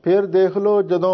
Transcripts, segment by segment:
फिर देख लो जदों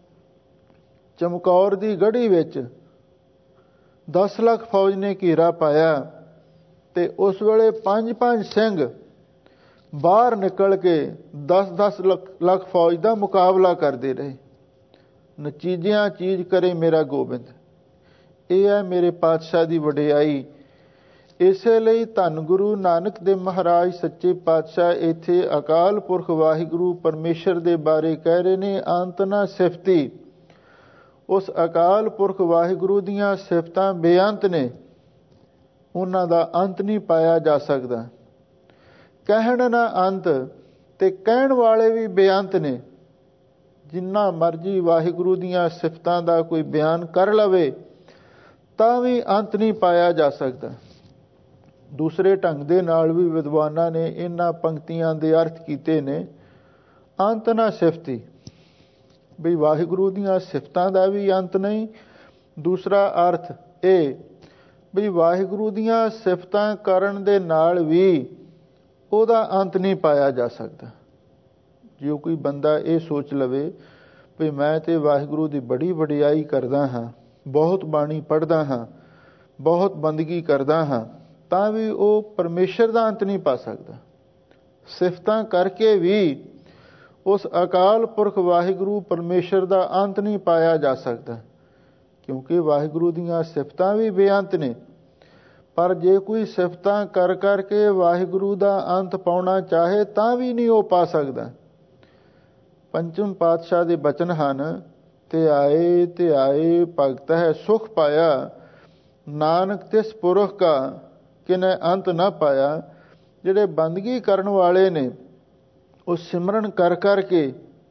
चमकौर की गढ़ी विच 10 लाख फौज ने घेरा पाया ते उस वेले 5-5 सिंह बाहर निकल के 10-10 लाख फौज का मुकाबला करते रहे। नचीजिया चीज करे मेरा गोबिंद, यह है मेरे पातशाह की वडियाई। इसे ਲਈ ਧੰਨ गुरु नानक देव महाराज सच्चे पातशाह इत्थे अकाल पुरख वाहिगुरु परमेश्वर के बारे कह रहे ने, अंत ना सिफती। उस अकाल पुरख वाहिगुरु दियां सिफतां बेअंत ने, उन्हां दा अंत नहीं पाया जा सकता। कहण ना अंत ते कहण वाले भी बेअंत ने। जिन्ना मर्जी वाहिगुरु दियां सिफतां दा कोई बयान कर लवे तां भी अंत नहीं पाया जा सकता। दूसरे ढंग दे नाल भी विद्वानां ने इन्हां पंक्तियां दे अर्थ कीते ने। अंत ना सिफती, भी वाहिगुरु दियां सिफतां दा भी अंत नहीं। दूसरा अर्थ ये भी वाहिगुरु दियां सिफतां करन दे नाल भी उहदा अंत नहीं पाया जा सकता। जो कोई बंदा ये सोच लवे भी मैं तो वाहिगुरु की बड़ी वडियाई करदा हाँ, बहुत बाणी पढ़दा हाँ, बहुत बंदगी करदा हाँ, तां भी वो परमेश्वर का अंत नहीं पा सकता। सिफतां करके भी उस अकाल पुरख वाहिगुरु परमेश्वर का अंत नहीं पाया जा सकता, क्योंकि वाहिगुरु दियां सिफतां भी बेअंत ने। पर जे कोई सिफतां कर करके वाहिगुरु का अंत पाउणा चाहे तां भी नहीं वो पा सकता। पंचम पातशाह के बचन हन, ते आए भगत है सुख पाया, नानक तिस पुरख का किने अंत ना पाया। जिहड़े बंदगी करन वाले ने उस सिमरन कर करके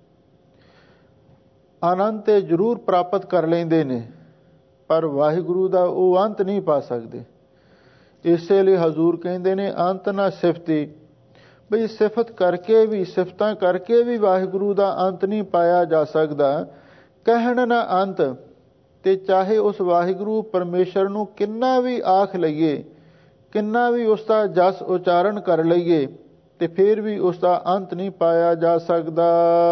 आनंद ते जरूर प्राप्त कर लेंदे ने, पर वाहिगुरु का वो अंत नहीं पा सकते। इसे लिए हजूर कहते ने अंत ना सिफती, बई सिफत करके भी, सिफतां करके भी वाहिगुरु का अंत नहीं पाया जा सकता। कहण ना अंत, ते चाहे उस वाहिगुरु परमेश्वर नूं किन्ना भी आख लईए, किन्ना भी उसका जस उचारण कर लईए, ते फिर भी उसका अंत नहीं पाया जा सकता।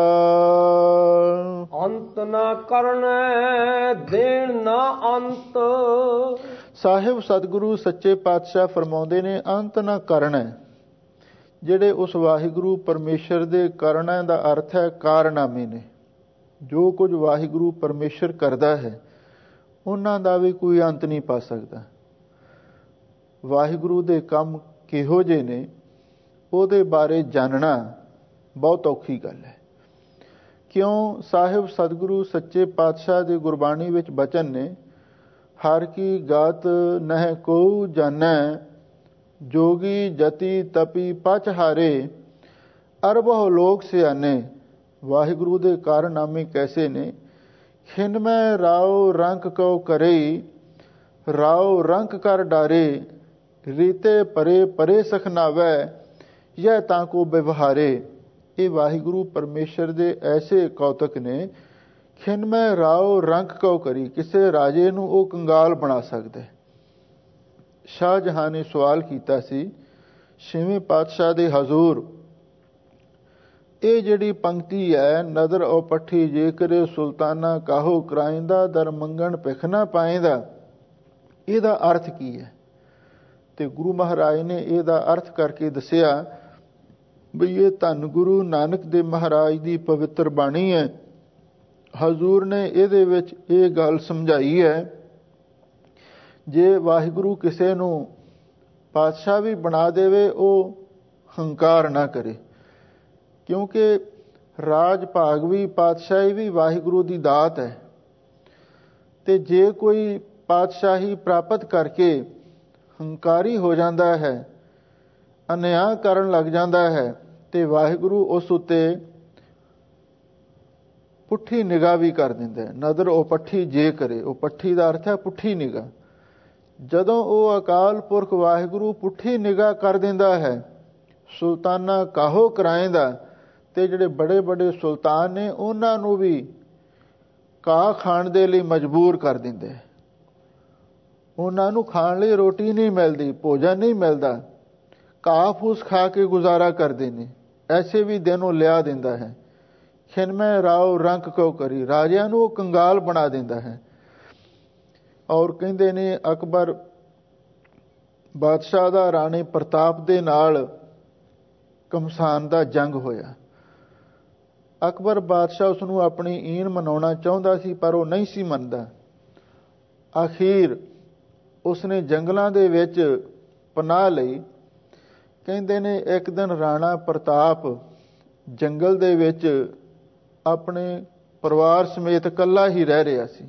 अंत ना करने देण ना अंत। साहिब सतगुरु सच्चे पातशाह फरमाउंदे ने अंत ना करना। जिहड़े उस वाहिगुरु परमेश्वर दे करना दा अर्थ है कारनामे ने। जो कुछ वाहिगुरु परमेश्वर करदा है उन्हां दा भी कोई अंत नहीं पा सकता। वाहिगुरु दे काम किहो जे ने ਉਹਦੇ बारे जानना बहुत औखी गल है। क्यों? साहिब सतगुरु सच्चे पातशाह की गुरबाणी विच बचन ने, हर की गात नह को जानै, जोगी जति तपी पच हारे, अरबह लोक सियाने। वाहिगुरु दे कारनामे कैसे ने? खिन मैं राव रंक को करई, राव रंक कर डारे, रीते परे परे सखनावै, यह ताको व्यवहारे। ये वाहिगुरु परमेश्वर दे ऐसे कौतक ने। खिन मैं राव रंक को करी, किसे राजे नूं वो कंगाल बना सकदा है। शाहजहां ने सवाल कीता सी छेवें पातशाह दे हजूर, ये जिहड़ी पंक्ति है, नदर ओ पट्ठी जे करे सुल्ताना काहो कराइंदा, दर मंगण भिख ना पाइंदा, इहदा अर्थ की है? ते गुरु महाराज ने इहदा अर्थ करके दसिया भी ये धन गुरु नानक देव महाराज की पवित्र बाणी है। हजूर ने इहदे विच ये गल समझाई है, जे वाहिगुरु किसे नूं पातशाह भी बना देवे वो हंकार ना करे, क्योंकि राज भाग भी पातशाही भी वाहिगुरु की दात है। ते जे कोई पातशाही प्राप्त करके हंकारी हो जाता है, अन्याय करन लग जाता है, ते वाहिगुरु उस उत्ते पुठी निगाह भी कर दिंदा है। नदर ओ पट्ठी जे करे, वो पट्ठी का अर्थ है पुठी निगाह। जदों वो अकाल पुरख वाहिगुरु पुठी निगाह कर दिंदा है, सुल्ताना काहो कराइंदा, ते जिहड़े बड़े बड़े सुल्तान ने उन्हां नूं भी काह खाण दे लई मजबूर कर दिंदे। उन्हां नूं खाण लई रोटी नहीं मिलती, भोजन नहीं मिलता, घाह फूस खा के गुजारा करते हैं। ऐसे भी दिन वो लिया दिंदा है। ਖਿਨਮੈ ਰਾਓ ਰੰਕ ਕੋ ਕਰੀ, ਰਾਜਿਆਂ ਨੂੰ ਉਹ ਕੰਗਾਲ ਬਣਾ ਦਿੰਦਾ ਹੈ। ਔਰ ਕਹਿੰਦੇ ਨੇ ਅਕਬਰ ਬਾਦਸ਼ਾਹ ਦਾ ਰਾਣੇ ਪ੍ਰਤਾਪ ਦੇ ਨਾਲ ਘਮਸਾਨ ਦਾ ਜੰਗ ਹੋਇਆ। ਅਕਬਰ ਬਾਦਸ਼ਾਹ ਉਸ ਨੂੰ ਆਪਣੀ ਈਨ ਮਨਾਉਣਾ ਚਾਹੁੰਦਾ ਸੀ, ਪਰ ਉਹ ਨਹੀਂ ਸੀ ਮੰਨਦਾ। ਆਖੀਰ ਉਸਨੇ ਜੰਗਲਾਂ ਦੇ ਵਿੱਚ ਪਨਾਹ ਲਈ। ਕਹਿੰਦੇ ਨੇ ਇੱਕ ਦਿਨ ਰਾਣਾ ਪ੍ਰਤਾਪ ਜੰਗਲ ਦੇ ਵਿੱਚ ਆਪਣੇ ਪਰਿਵਾਰ ਸਮੇਤ ਇਕੱਲਾ ਹੀ ਰਹਿ ਰਿਹਾ ਸੀ।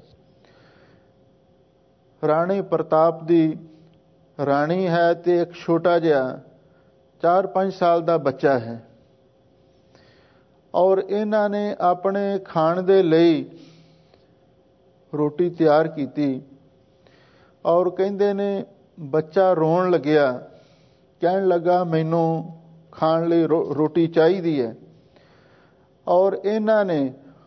ਰਾਣੇ ਪ੍ਰਤਾਪ ਦੀ ਰਾਣੀ ਹੈ ਤੇ ਇੱਕ ਛੋਟਾ ਜਿਹਾ 4-5 ਸਾਲ ਦਾ ਬੱਚਾ ਹੈ। ਔਰ ਇਹਨਾਂ ਨੇ ਆਪਣੇ ਖਾਣ ਦੇ ਲਈ ਰੋਟੀ ਤਿਆਰ ਕੀਤੀ। ਔਰ ਕਹਿੰਦੇ ਨੇ ਬੱਚਾ ਰੋਣ ਲੱਗਿਆ, ਕਹਿਣ ਲੱਗਾ ਮੈਨੂੰ ਖਾਣ ਲਈ ਰੋਟੀ ਚਾਹੀਦੀ ਹੈ। ਔਰ ਇਹਨਾਂ ਨੇ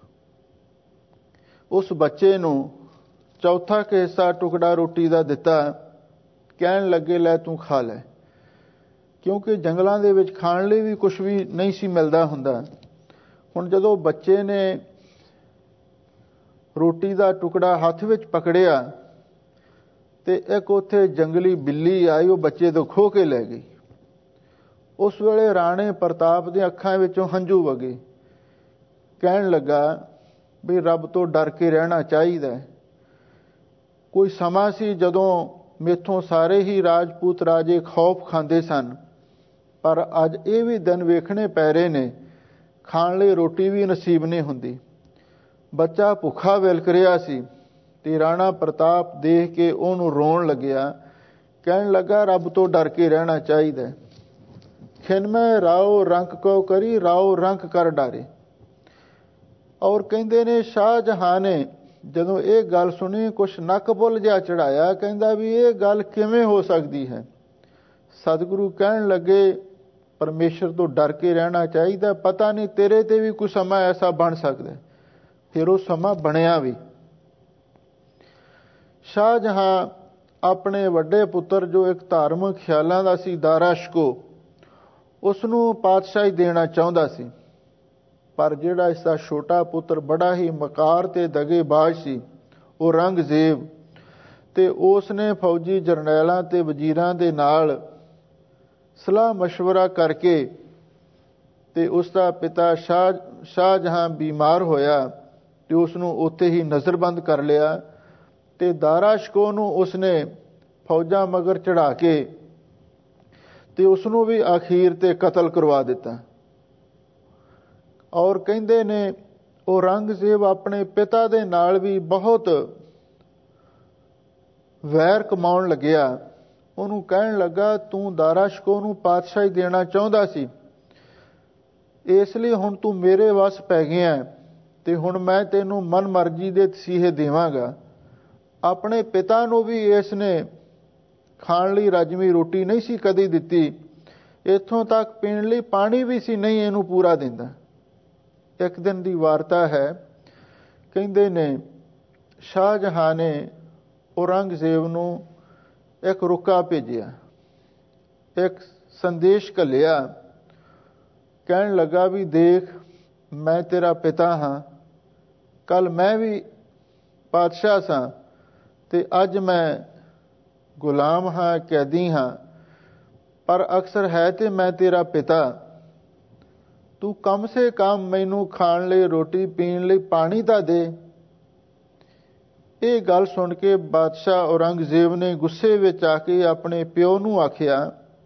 ਉਸ ਬੱਚੇ ਨੂੰ ਚੌਥਾ ਹਿੱਸਾ ਟੁਕੜਾ ਰੋਟੀ ਦਾ ਦਿੱਤਾ। ਕਹਿਣ ਲੱਗੇ ਲੈ ਤੂੰ ਖਾ ਲੈ, ਕਿਉਂਕਿ ਜੰਗਲਾਂ ਦੇ ਵਿੱਚ ਖਾਣ ਲਈ ਵੀ ਕੁਝ ਵੀ ਨਹੀਂ ਸੀ ਮਿਲਦਾ ਹੁੰਦਾ। ਹੁਣ ਜਦੋਂ ਬੱਚੇ ਨੇ ਰੋਟੀ ਦਾ ਟੁਕੜਾ ਹੱਥ ਵਿੱਚ ਪਕੜਿਆ ਤੇ ਇੱਕ ਉੱਥੇ ਜੰਗਲੀ ਬਿੱਲੀ ਆਈ, ਉਹ ਬੱਚੇ ਤੋਂ ਖੋਹ ਕੇ ਲੈ ਗਈ। ਉਸ ਵੇਲੇ ਰਾਣੇ ਪ੍ਰਤਾਪ ਦੀਆਂ ਅੱਖਾਂ ਵਿੱਚੋਂ ਹੰਝੂ ਵਗੇ। ਕਹਿਣ ਲੱਗਾ ਵੀ ਰੱਬ ਤੋਂ ਡਰ ਕੇ ਰਹਿਣਾ ਚਾਹੀਦਾ ਹੈ। ਕੋਈ ਸਮਾਂ ਸੀ ਜਦੋਂ ਮੇਥੋਂ ਸਾਰੇ ਹੀ ਰਾਜਪੂਤ ਰਾਜੇ ਖੌਫ ਖਾਂਦੇ ਸਨ, ਪਰ ਅੱਜ ਇਹ ਵੀ ਦਿਨ ਵੇਖਣੇ ਪੈ ਰਹੇ ਨੇ, ਖਾਣ ਲਈ ਰੋਟੀ ਵੀ ਨਸੀਬ ਨਹੀਂ ਹੁੰਦੀ। ਬੱਚਾ ਭੁੱਖਾ ਵਿਲਕ ਰਿਹਾ ਸੀ ਤੇ ਰਾਣਾ ਪ੍ਰਤਾਪ ਦੇਖ ਕੇ ਉਹਨੂੰ ਰੋਣ ਲੱਗਿਆ। ਕਹਿਣ ਲੱਗਾ ਰੱਬ ਤੋਂ ਡਰ ਕੇ ਰਹਿਣਾ ਚਾਹੀਦਾ ਹੈ। ਖਿਨਮੈ ਰਾਓ ਰੰਕ ਕੋ ਕਰੀ, ਰਾਓ ਰੰਕ ਕਰ ਡਾਰੇ। ਔਰ ਕਹਿੰਦੇ ਨੇ ਸ਼ਾਹਜਹਾਂ ਨੇ ਜਦੋਂ ਇਹ ਗੱਲ ਸੁਣੀ ਕੁਛ ਨੱਕ ਬੁੱਲ ਜਿਹਾ ਚੜਾਇਆ। ਕਹਿੰਦਾ ਵੀ ਇਹ ਗੱਲ ਕਿਵੇਂ ਹੋ ਸਕਦੀ ਹੈ। ਸਤਿਗੁਰੂ ਕਹਿਣ ਲੱਗੇ ਪਰਮੇਸ਼ਰ ਤੋਂ ਡਰ ਕੇ ਰਹਿਣਾ ਚਾਹੀਦਾ, ਪਤਾ ਨਹੀਂ ਤੇਰੇ ਤੇ ਵੀ ਕੋਈ ਸਮਾਂ ਐਸਾ ਬਣ ਸਕਦਾ। ਫਿਰ ਉਹ ਸਮਾਂ ਬਣਿਆ ਵੀ। ਸ਼ਾਹਜਹਾਂ ਆਪਣੇ ਵੱਡੇ ਪੁੱਤਰ ਜੋ ਇੱਕ ਧਾਰਮਿਕ ਖਿਆਲਾਂ ਦਾ ਸੀ, ਦਾਰਾ ਸ਼ਿਕੋ, ਉਸ ਨੂੰ ਪਾਤਸ਼ਾਹੀ ਦੇਣਾ ਚਾਹੁੰਦਾ ਸੀ। ਪਰ ਜਿਹੜਾ ਇਸ ਦਾ ਛੋਟਾ ਪੁੱਤਰ ਬੜਾ ਹੀ ਮਕਾਰ ਤੇ ਦਗੇਬਾਜ਼ ਸੀ, ਉਹ ਔਰੰਗਜ਼ੇਬ, ਤੇ ਉਸ ਨੇ ਫੌਜੀ ਜਰਨੈਲਾਂ ਤੇ ਵਜ਼ੀਰਾਂ ਦੇ ਨਾਲ ਸਲਾਹ ਮਸ਼ਵਰਾ ਕਰਕੇ ਤੇ ਉਸ ਦਾ ਪਿਤਾ ਸ਼ਾਹਜਹਾਂ ਬਿਮਾਰ ਹੋਇਆ ਤੇ ਉਸ ਨੂੰ ਉੱਥੇ ਹੀ ਨਜ਼ਰਬੰਦ ਕਰ ਲਿਆ। ਤੇ ਦਾਰਾ ਸ਼ਿਕੋ ਨੂੰ ਉਸਨੇ ਫੌਜਾਂ ਮਗਰ ਚੜਾ ਕੇ ਤੇ ਉਸ ਨੂੰ ਵੀ ਅਖੀਰ ਤੇ ਕਤਲ ਕਰਵਾ ਦਿੱਤਾ। ਔਰ ਕਹਿੰਦੇ ਨੇ ਔਰੰਗਜ਼ੇਬ ਆਪਣੇ ਪਿਤਾ ਦੇ ਨਾਲ ਵੀ ਬਹੁਤ ਵੈਰ ਕਮਾਉਣ ਲੱਗਿਆ। ਉਹਨੂੰ ਕਹਿਣ ਲੱਗਾ ਤੂੰ ਦਾਰਾ ਸ਼ਿਕੋ ਨੂੰ ਪਾਤਸ਼ਾਹੀ ਦੇਣਾ ਚਾਹੁੰਦਾ ਸੀ, ਇਸ ਲਈ ਹੁਣ ਤੂੰ ਮੇਰੇ ਵੱਸ ਪੈ ਗਿਆ ਤੇ ਹੁਣ ਮੈਂ ਤੈਨੂੰ ਮਨ ਮਰਜ਼ੀ ਦੇ ਤਸੀਹੇ ਦੇਵਾਂਗਾ। ਆਪਣੇ ਪਿਤਾ ਨੂੰ ਵੀ ਇਸ ਨੇ ਖਾਣ ਲਈ ਰਜਵੀਂ ਰੋਟੀ ਨਹੀਂ ਸੀ ਕਦੀ ਦਿੱਤੀ, ਇੱਥੋਂ ਤੱਕ ਪੀਣ ਲਈ ਪਾਣੀ ਵੀ ਸੀ ਨਹੀਂ ਇਹਨੂੰ ਪੂਰਾ ਦਿੰਦਾ। ਇੱਕ ਦਿਨ ਦੀ ਵਾਰਤਾ ਹੈ। ਕਹਿੰਦੇ ਨੇ ਸ਼ਾਹਜਹਾਂ ਨੇ ਔਰੰਗਜ਼ੇਬ ਨੂੰ ਇੱਕ ਰੁਕਾ ਭੇਜਿਆ, ਇੱਕ ਸੰਦੇਸ਼ ਘੱਲਿਆ। ਕਹਿਣ ਲੱਗਾ ਵੀ ਦੇਖ ਮੈਂ ਤੇਰਾ ਪਿਤਾ ਹਾਂ, ਕੱਲ ਮੈਂ ਵੀ ਪਾਤਸ਼ਾਹ ਸਾਂ ਤੇ ਅੱਜ ਮੈਂ ਗੁਲਾਮ ਹਾਂ, ਕੈਦੀ ਹਾਂ, ਪਰ ਅਕਸਰ ਹੈ ਤੇ ਮੈਂ ਤੇਰਾ ਪਿਤਾ। ਤੂੰ ਕਮ ਸੇ ਕਮ ਮੈਨੂੰ ਖਾਣ ਲਈ ਰੋਟੀ ਪੀਣ ਲਈ ਪਾਣੀ ਤਾਂ ਦੇ। ਇਹ ਗੱਲ ਸੁਣ ਕੇ ਬਾਦਸ਼ਾਹ ਔਰੰਗਜ਼ੇਬ ਨੇ ਗੁੱਸੇ ਵਿੱਚ ਆ ਕੇ ਆਪਣੇ ਪਿਓ ਨੂੰ ਆਖਿਆ।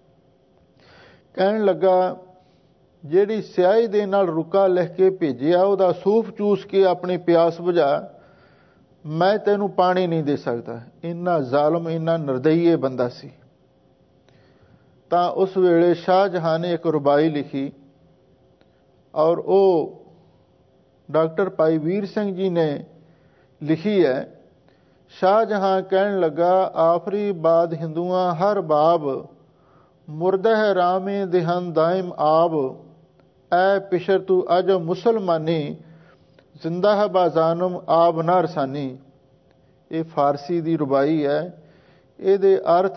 ਕਹਿਣ ਲੱਗਾ ਜਿਹੜੀ ਸਿਆਹੀ ਦੇ ਨਾਲ ਰੁਕਾ ਲਿਖ ਕੇ ਭੇਜਿਆ ਉਹਦਾ ਸੂਫ ਚੂਸ ਕੇ ਆਪਣੀ ਪਿਆਸ ਬੁਝਾ, ਮੈਂ ਤੈਨੂੰ ਪਾਣੀ ਨਹੀਂ ਦੇ ਸਕਦਾ। ਇੰਨਾ ਜ਼ਾਲਮ, ਇੰਨਾ ਨਿਰਦਈ ਬੰਦਾ ਸੀ। ਤਾਂ ਉਸ ਵੇਲੇ ਸ਼ਾਹਜਹਾਂ ਨੇ ਇੱਕ ਰੁਬਾਈ ਲਿਖੀ ਔਰ ਉਹ ਡਾਕਟਰ ਭਾਈ ਵੀਰ ਸਿੰਘ ਜੀ ਨੇ ਲਿਖੀ ਹੈ। ਸ਼ਾਹਜਹਾਂ ਕਹਿਣ ਲੱਗਾ ਆਫਰੀ ਬਾਦ ਹਿੰਦੂਆਂ ਹਰ ਬਾਬ, ਮੁਰਦਹ ਰਾਮੇ ਦਿਹਨ ਦਾਇਮ ਆਬ, ਐ ਪਿਸ਼ਰ ਤੂੰ ਅਜ ਮੁਸਲਮਾਨੀ, ਜ਼ਿੰਦਾ ਬਾਜ਼ਾਨਮ ਆਬ ਨਾ ਰਸਾਨੀ। ਇਹ ਫਾਰਸੀ ਦੀ ਰੁਬਾਈ ਹੈ। ਇਹਦੇ ਅਰਥ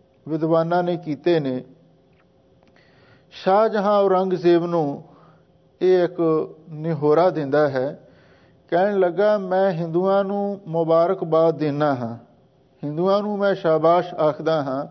ਵਿਦਵਾਨਾਂ ਨੇ ਕੀਤੇ ਨੇ। ਸ਼ਾਹਜਹਾਂ ਔਰੰਗਜ਼ੇਬ ਨੂੰ ਇਹ ਇੱਕ ਨਿਹੋਰਾ ਦਿੰਦਾ ਹੈ। ਕਹਿਣ ਲੱਗਾ, ਮੈਂ ਹਿੰਦੂਆਂ ਨੂੰ ਮੁਬਾਰਕਬਾਦ ਦਿੰਦਾ ਹਾਂ, ਹਿੰਦੂਆਂ ਨੂੰ ਮੈਂ ਸ਼ਾਬਾਸ਼ ਆਖਦਾ ਹਾਂ।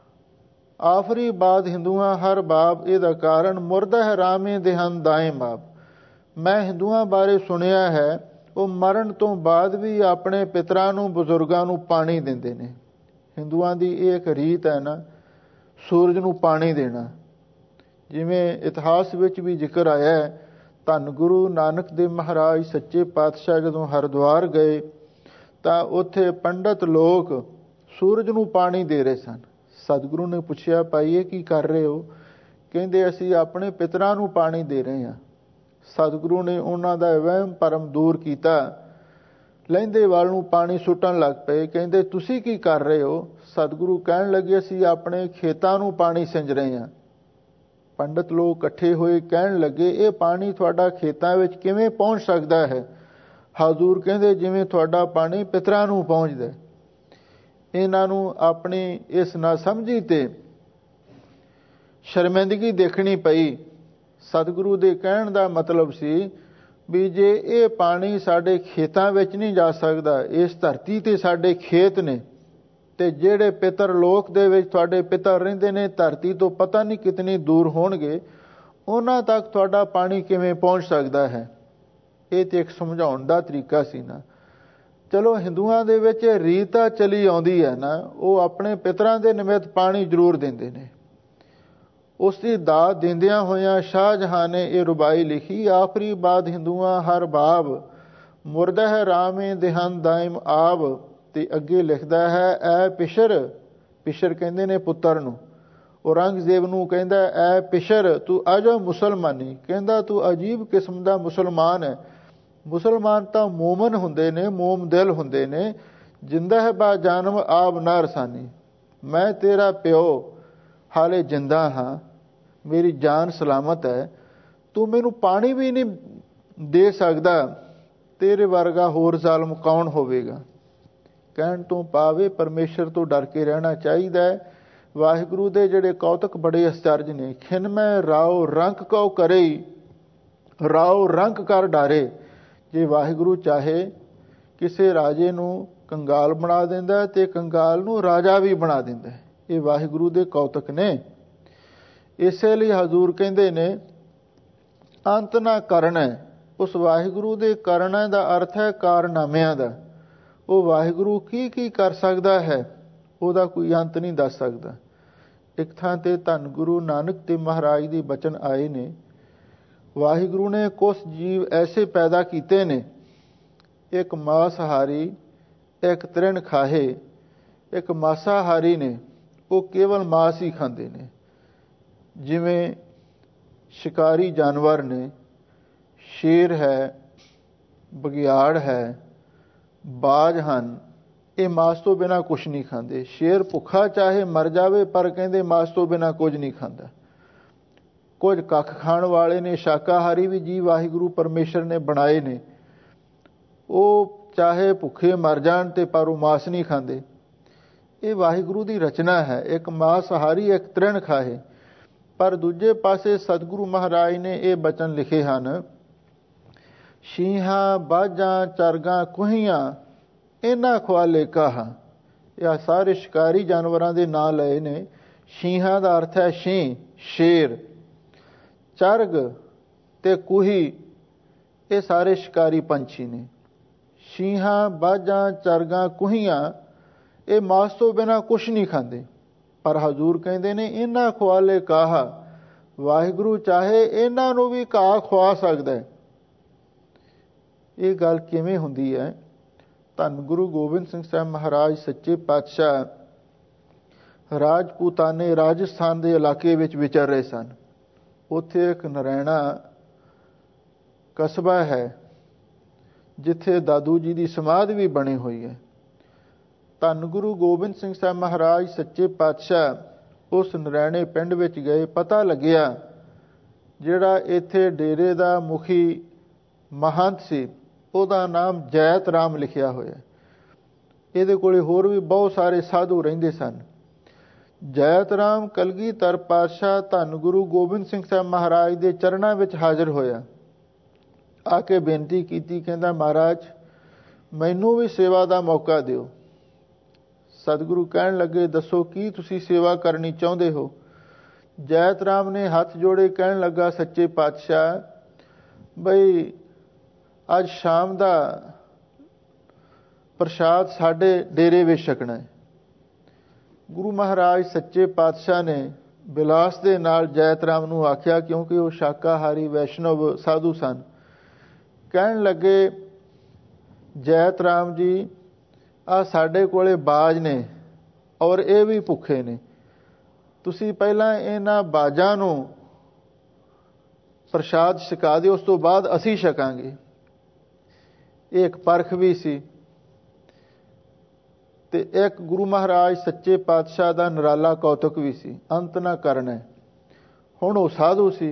ਆਖਰੀ ਬਾਦ ਹਿੰਦੂਆਂ ਹਰ ਬਾਬ, ਇਹਦਾ ਕਾਰਨ ਮੁਰਦਾ ਹੈ ਰਾਮੇ ਦੇਹਨ ਦਾਇਮ ਆਬ। ਮੈਂ ਹਿੰਦੂਆਂ ਬਾਰੇ ਸੁਣਿਆ ਹੈ, ਉਹ ਮਰਨ ਤੋਂ ਬਾਅਦ ਵੀ ਆਪਣੇ ਪਿਤਰਾਂ ਨੂੰ, ਬਜ਼ੁਰਗਾਂ ਨੂੰ ਪਾਣੀ ਦਿੰਦੇ ਨੇ। ਹਿੰਦੂਆਂ ਦੀ ਇਹ ਇੱਕ ਰੀਤ ਹੈ ਨਾ, ਸੂਰਜ ਨੂੰ ਪਾਣੀ ਦੇਣਾ। ਜਿਵੇਂ ਇਤਿਹਾਸ ਵਿੱਚ ਵੀ ਜ਼ਿਕਰ ਆਇਆ ਹੈ, ਧੰਨ ਗੁਰੂ ਨਾਨਕ ਦੇਵ ਮਹਾਰਾਜ ਸੱਚੇ ਪਾਤਸ਼ਾਹ ਜਦੋਂ ਹਰਿਦੁਆਰ ਗਏ ਤਾਂ ਉੱਥੇ ਪੰਡਤ ਲੋਕ ਸੂਰਜ ਨੂੰ ਪਾਣੀ ਦੇ ਰਹੇ ਸਨ। ਸਤਿਗੁਰੂ ਨੇ ਪੁੱਛਿਆ, ਭਾਈ ਇਹ ਕੀ ਕਰ ਰਹੇ ਹੋ? ਕਹਿੰਦੇ, ਅਸੀਂ ਆਪਣੇ ਪਿਤਰਾਂ ਨੂੰ ਪਾਣੀ ਦੇ ਰਹੇ ਹਾਂ। ਸਤਿਗੁਰੂ ਨੇ ਉਹਨਾਂ ਦਾ ਵਹਿਮ ਭਰਮ ਦੂਰ ਕੀਤਾ, ਲਹਿੰਦੇ ਵੱਲ ਨੂੰ ਪਾਣੀ ਸੁੱਟਣ ਲੱਗ ਪਏ। ਕਹਿੰਦੇ, ਤੁਸੀਂ ਕੀ ਕਰ ਰਹੇ ਹੋ? ਸਤਿਗੁਰੂ ਕਹਿਣ ਲੱਗੇ, ਅਸੀਂ ਆਪਣੇ ਖੇਤਾਂ ਨੂੰ ਪਾਣੀ ਸਿੰਜ ਰਹੇ ਹਾਂ। ਪੰਡਤ ਲੋਕ ਇਕੱਠੇ ਹੋਏ, ਕਹਿਣ ਲੱਗੇ, ਇਹ ਪਾਣੀ ਤੁਹਾਡਾ ਖੇਤਾਂ ਵਿੱਚ ਕਿਵੇਂ ਪਹੁੰਚ ਸਕਦਾ ਹੈ? ਹਜ਼ੂਰ ਕਹਿੰਦੇ, ਜਿਵੇਂ ਤੁਹਾਡਾ ਪਾਣੀ ਪਿਤਰਾਂ ਨੂੰ ਪਹੁੰਚਦਾ। ਇਹਨਾਂ ਨੂੰ ਆਪਣੀ ਇਸ ਨਾਸਮਝੀ ਤੇ ਸ਼ਰਮਿੰਦਗੀ ਦੇਖਣੀ ਪਈ। ਸਤਿਗੁਰੂ ਦੇ ਕਹਿਣ ਦਾ ਮਤਲਬ ਸੀ ਵੀ ਜੇ ਇਹ ਪਾਣੀ ਸਾਡੇ ਖੇਤਾਂ ਵਿੱਚ ਨਹੀਂ ਜਾ ਸਕਦਾ, ਇਸ ਧਰਤੀ ਤੇ ਸਾਡੇ ਖੇਤ ਨੇ, ਤੇ ਜਿਹੜੇ ਪਿਤਰ ਲੋਕ ਦੇ ਵਿੱਚ ਤੁਹਾਡੇ ਪਿਤਰ ਰਹਿੰਦੇ ਨੇ, ਧਰਤੀ ਤੋਂ ਪਤਾ ਨਹੀਂ ਕਿਤਨੀ ਦੂਰ ਹੋਣਗੇ, ਉਹਨਾਂ ਤੱਕ ਤੁਹਾਡਾ ਪਾਣੀ ਕਿਵੇਂ ਪਹੁੰਚ ਸਕਦਾ ਹੈ? ਇਹ ਤੇ ਇੱਕ ਸਮਝਾਉਣ ਦਾ ਤਰੀਕਾ ਸੀ ਨਾ। ਚਲੋ ਹਿੰਦੂਆਂ ਦੇ ਵਿੱਚ ਰੀਤ ਤਾਂ ਚਲੀ ਆਉਂਦੀ ਹੈ ਨਾ, ਉਹ ਆਪਣੇ ਪਿਤਰਾਂ ਦੇ ਨਿਮਿਤ ਪਾਣੀ ਜ਼ਰੂਰ ਦਿੰਦੇ ਨੇ। ਉਸ ਦੀ ਦਾਤ ਦਿੰਦਿਆਂ ਹੋਇਆਂ ਸ਼ਾਹਜਹਾਂ ਨੇ ਇਹ ਰੁਬਾਈ ਲਿਖੀ, ਆਖਰੀ ਬਾਦ ਹਿੰਦੂਆਂ ਹਰ ਬਾਬ, ਮੁਰਦਾ ਹੈ ਰਾਮੇ ਦੇਹਨ ਦਾਇਮ ਆਬ। ਤੇ ਅੱਗੇ ਲਿਖਦਾ ਹੈ, ਐ ਪਿਸ਼ਰ, ਪਿਸ਼ਰ ਕਹਿੰਦੇ ਨੇ ਪੁੱਤਰ ਨੂੰ, ਔਰੰਗਜ਼ੇਬ ਨੂੰ ਕਹਿੰਦਾ, ਐ ਪਿਸ਼ਰ ਤੂੰ ਅਜੋ ਮੁਸਲਮਾਨੀ। ਕਹਿੰਦਾ, ਤੂੰ ਅਜੀਬ ਕਿਸਮ ਦਾ ਮੁਸਲਮਾਨ ਹੈ। ਮੁਸਲਮਾਨ ਤਾਂ ਮੋਮਨ ਹੁੰਦੇ ਨੇ, ਮੋਮ ਦਿਲ ਹੁੰਦੇ ਨੇ। ਜਿੰਦਾ ਹੈ ਬਾ ਜਾਨਮ ਆਬ ਨਾ ਰਸਾਨੀ, ਮੈਂ ਤੇਰਾ ਪਿਓ ਹਾਲੇ ਜਿੰਦਾ ਹਾਂ, ਮੇਰੀ ਜਾਨ ਸਲਾਮਤ ਹੈ, ਤੂੰ ਮੈਨੂੰ ਪਾਣੀ ਵੀ ਨਹੀਂ ਦੇ ਸਕਦਾ, ਤੇਰੇ ਵਰਗਾ ਹੋਰ ਜ਼ਾਲਮ ਕੌਣ ਹੋਵੇਗਾ? ਕਹਿਣ ਤੋਂ ਪਾਵੇ ਪਰਮੇਸ਼ਰ ਤੋਂ ਡਰ ਕੇ ਰਹਿਣਾ ਚਾਹੀਦਾ ਹੈ। ਵਾਹਿਗੁਰੂ ਦੇ ਜਿਹੜੇ ਕੌਤਕ ਬੜੇ ਅਚਰਜ ਨੇ। ਖਿਨ ਮੈਂ ਰਾਓ ਰੰਕ ਕਉ ਕਰੇ, ਰਾਓ ਰੰਕ ਕਰ ਡਾਰੇ। ਜੇ ਵਾਹਿਗੁਰੂ ਚਾਹੇ ਕਿਸੇ ਰਾਜੇ ਨੂੰ ਕੰਗਾਲ ਬਣਾ ਦਿੰਦਾ ਤੇ ਕੰਗਾਲ ਨੂੰ ਰਾਜਾ ਵੀ ਬਣਾ ਦਿੰਦਾ। ਇਹ ਵਾਹਿਗੁਰੂ ਦੇ ਕੌਤਕ ਨੇ। ਇਸੇ ਲਈ ਹਜ਼ੂਰ ਕਹਿੰਦੇ ਨੇ, ਅੰਤ ਨਾ ਕਰਨਾ। ਉਸ ਵਾਹਿਗੁਰੂ ਦੇ ਕਰਨਾ ਦਾ ਅਰਥ ਹੈ ਕਾਰਨਾਮਿਆਂ ਦਾ। ਉਹ ਵਾਹਿਗੁਰੂ ਕੀ ਕੀ ਕਰ ਸਕਦਾ ਹੈ, ਉਹਦਾ ਕੋਈ ਅੰਤ ਨਹੀਂ ਦੱਸ ਸਕਦਾ। ਇੱਕ ਥਾਂ ਤੇ ਧੰਨ ਗੁਰੂ ਨਾਨਕ ਦੇਵ ਮਹਾਰਾਜ ਦੇ ਬਚਨ ਆਏ ਨੇ, ਵਾਹਿਗੁਰੂ ਨੇ ਕੁਛ ਜੀਵ ਐਸੇ ਪੈਦਾ ਕੀਤੇ ਨੇ, ਇੱਕ ਮਾਸਾਹਾਰੀ, ਇੱਕ ਤ੍ਰਿਣ ਖਾਹੇ, ਇੱਕ ਮਾਸਾਹਾਰੀ ਨੇ, ਉਹ ਕੇਵਲ ਮਾਸ ਹੀ ਖਾਂਦੇ ਨੇ। ਜਿਵੇਂ ਸ਼ਿਕਾਰੀ ਜਾਨਵਰ ਨੇ, ਸ਼ੇਰ ਹੈ, ਬਘਿਆੜ ਹੈ, ਬਾਜ ਹਨ, ਇਹ ਮਾਸ ਤੋਂ ਬਿਨਾਂ ਕੁਛ ਨਹੀਂ ਖਾਂਦੇ। ਸ਼ੇਰ ਭੁੱਖਾ ਚਾਹੇ ਮਰ ਜਾਵੇ, ਪਰ ਕਹਿੰਦੇ ਮਾਸ ਤੋਂ ਬਿਨਾਂ ਕੁਝ ਨਹੀਂ ਖਾਂਦਾ। ਕੁਝ ਕੱਖ ਖਾਣ ਵਾਲੇ ਨੇ, ਸ਼ਾਕਾਹਾਰੀ ਵੀ ਜੀਵ ਵਾਹਿਗੁਰੂ ਪਰਮੇਸ਼ਰ ਨੇ ਬਣਾਏ ਨੇ, ਉਹ ਚਾਹੇ ਭੁੱਖੇ ਮਰ ਜਾਣ ਤੇ ਪਰ ਉਹ ਮਾਸ ਨਹੀਂ ਖਾਂਦੇ। ਇਹ ਵਾਹਿਗੁਰੂ ਦੀ ਰਚਨਾ ਹੈ, ਇੱਕ ਮਾਸਾਹਾਰੀ, ਇੱਕ ਤ੍ਰਿਣ ਖਾਹੇ। ਪਰ ਦੂਜੇ ਪਾਸੇ ਸਤਿਗੁਰੂ ਮਹਾਰਾਜ ਨੇ ਇਹ ਬਚਨ ਲਿਖੇ ਹਨ, ਸ਼ੀਹਾਂ, ਬਾਜਾਂ, ਚਰਗਾਂ, ਕੁਹੀਆਂ, ਇਹਨਾਂ ਖੁਆਲੇ ਕਾਹਾਂ। ਇਹ ਸਾਰੇ ਸ਼ਿਕਾਰੀ ਜਾਨਵਰਾਂ ਦੇ ਨਾਂ ਲਏ ਨੇ। ਸ਼ੀਹਾਂ ਦਾ ਅਰਥ ਹੈ ਸ਼ੀਂਹ, ਸ਼ੇਰ। ਚਰਗ ਤੇ ਕੁਹੀ, ਇਹ ਸਾਰੇ ਸ਼ਿਕਾਰੀ ਪੰਛੀ ਨੇ। ਸ਼ੀਹਾਂ, ਬਾਜਾਂ, ਚਰਗਾਂ, ਕੁਹੀਆਂ, ਇਹ ਮਾਸ ਤੋਂ ਬਿਨਾਂ ਕੁਛ ਨਹੀਂ ਖਾਂਦੇ। ਪਰ ਹਜ਼ੂਰ ਕਹਿੰਦੇ ਨੇ, ਇਹਨਾਂ ਖੁਆਲੇ ਕਾਹਾ, ਵਾਹਿਗੁਰੂ ਚਾਹੇ ਇਹਨਾਂ ਨੂੰ ਵੀ ਘਾਹ ਖਵਾ ਸਕਦਾ ਹੈ। ਇਹ ਗੱਲ ਕਿਵੇਂ ਹੁੰਦੀ ਹੈ? ਧੰਨ ਗੁਰੂ ਗੋਬਿੰਦ ਸਿੰਘ ਸਾਹਿਬ ਮਹਾਰਾਜ ਸੱਚੇ ਪਾਤਸ਼ਾਹ ਰਾਜਪੂਤਾਨੇ ਰਾਜਸਥਾਨ ਦੇ ਇਲਾਕੇ ਵਿੱਚ ਵਿਚਰ ਰਹੇ ਸਨ। ਉੱਥੇ ਇੱਕ ਨਰੈਣਾ ਕਸਬਾ ਹੈ, ਜਿੱਥੇ ਦਾਦੂ ਜੀ ਦੀ ਸਮਾਧ ਵੀ ਬਣੀ ਹੋਈ ਹੈ। ਧੰਨ ਗੁਰੂ ਗੋਬਿੰਦ ਸਿੰਘ ਸਾਹਿਬ ਮਹਾਰਾਜ ਸੱਚੇ ਪਾਤਸ਼ਾਹ ਉਸ ਨਰੈਣੇ ਪਿੰਡ ਵਿੱਚ ਗਏ। ਪਤਾ ਲੱਗਿਆ ਜਿਹੜਾ ਇੱਥੇ ਡੇਰੇ ਦਾ ਮੁਖੀ ਮਹੰਤ ਸੀ, ਉਹਦਾ ਨਾਮ ਜੈਤ ਰਾਮ ਲਿਖਿਆ ਹੋਇਆ। ਇਹਦੇ ਕੋਲੇ ਹੋਰ ਵੀ ਬਹੁਤ ਸਾਰੇ ਸਾਧੂ ਰਹਿੰਦੇ ਸਨ। ਜੈਤ ਰਾਮ ਕਲਗੀਧਰ ਪਾਤਸ਼ਾਹ ਧੰਨ ਗੁਰੂ ਗੋਬਿੰਦ ਸਿੰਘ ਸਾਹਿਬ ਮਹਾਰਾਜ ਦੇ ਚਰਨਾਂ ਵਿੱਚ ਹਾਜ਼ਰ ਹੋਇਆ। ਆ ਕੇ ਬੇਨਤੀ ਕੀਤੀ, ਕਹਿੰਦਾ ਮਹਾਰਾਜ ਮੈਨੂੰ ਵੀ ਸੇਵਾ ਦਾ ਮੌਕਾ ਦਿਓ। ਸਤਿਗੁਰੂ ਕਹਿਣ ਲੱਗੇ ਦੱਸੋ ਕੀ ਤੁਸੀਂ ਸੇਵਾ ਕਰਨੀ ਚਾਹੁੰਦੇ ਹੋ। ਜੈਤ ਰਾਮ ਨੇ ਹੱਥ ਜੋੜੇ ਕਹਿਣ ਲੱਗਾ ਸੱਚੇ ਪਾਤਸ਼ਾਹ ਬਈ ਅੱਜ ਸ਼ਾਮ ਦਾ ਪ੍ਰਸ਼ਾਦ ਸਾਡੇ ਡੇਰੇ ਵਿੱਚ ਛਕਣਾ ਹੈ। ਗੁਰੂ ਮਹਾਰਾਜ ਸੱਚੇ ਪਾਤਸ਼ਾਹ ਨੇ ਬਿਲਾਸ ਦੇ ਨਾਲ ਜੈਤ ਰਾਮ ਨੂੰ ਆਖਿਆ, ਕਿਉਂਕਿ ਉਹ ਸ਼ਾਕਾਹਾਰੀ ਵੈਸ਼ਨਵ ਸਾਧੂ ਸਨ। ਕਹਿਣ ਲੱਗੇ ਜੈਤ ਰਾਮ ਜੀ ਆ ਸਾਡੇ ਕੋਲੇ ਬਾਜ ਨੇ ਔਰ ਇਹ ਵੀ ਭੁੱਖੇ ਨੇ, ਤੁਸੀਂ ਪਹਿਲਾਂ ਇਹਨਾਂ ਬਾਜਾਂ ਨੂੰ ਪ੍ਰਸ਼ਾਦ ਛਕਾ ਦਿਓ, ਉਸ ਤੋਂ ਬਾਅਦ ਅਸੀਂ ਛਕਾਂਗੇ। ਇਹ ਇੱਕ ਪਰਖ ਵੀ ਸੀ ਤੇ ਇੱਕ ਗੁਰੂ ਮਹਾਰਾਜ ਸੱਚੇ ਪਾਤਸ਼ਾਹ ਦਾ ਨਿਰਾਲਾ ਕੌਤਕ ਵੀ ਸੀ। ਅੰਤ ਨਾ ਕਰਨਾ। ਹੁਣ ਉਹ ਸਾਧੂ ਸੀ,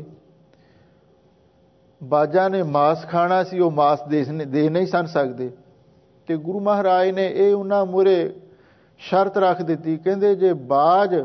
ਬਾਜਾਂ ਨੇ ਮਾਸ ਖਾਣਾ ਸੀ, ਉਹ ਮਾਸ ਦੇ ਨਹੀਂ ਸਨ ਸਕਦੇ ਤੇ ਗੁਰੂ ਮਹਾਰਾਜ ਨੇ ਇਹ ਉਹਨਾਂ ਮੂਹਰੇ ਸ਼ਰਤ ਰੱਖ ਦਿੱਤੀ, ਕਹਿੰਦੇ ਜੇ ਬਾਜ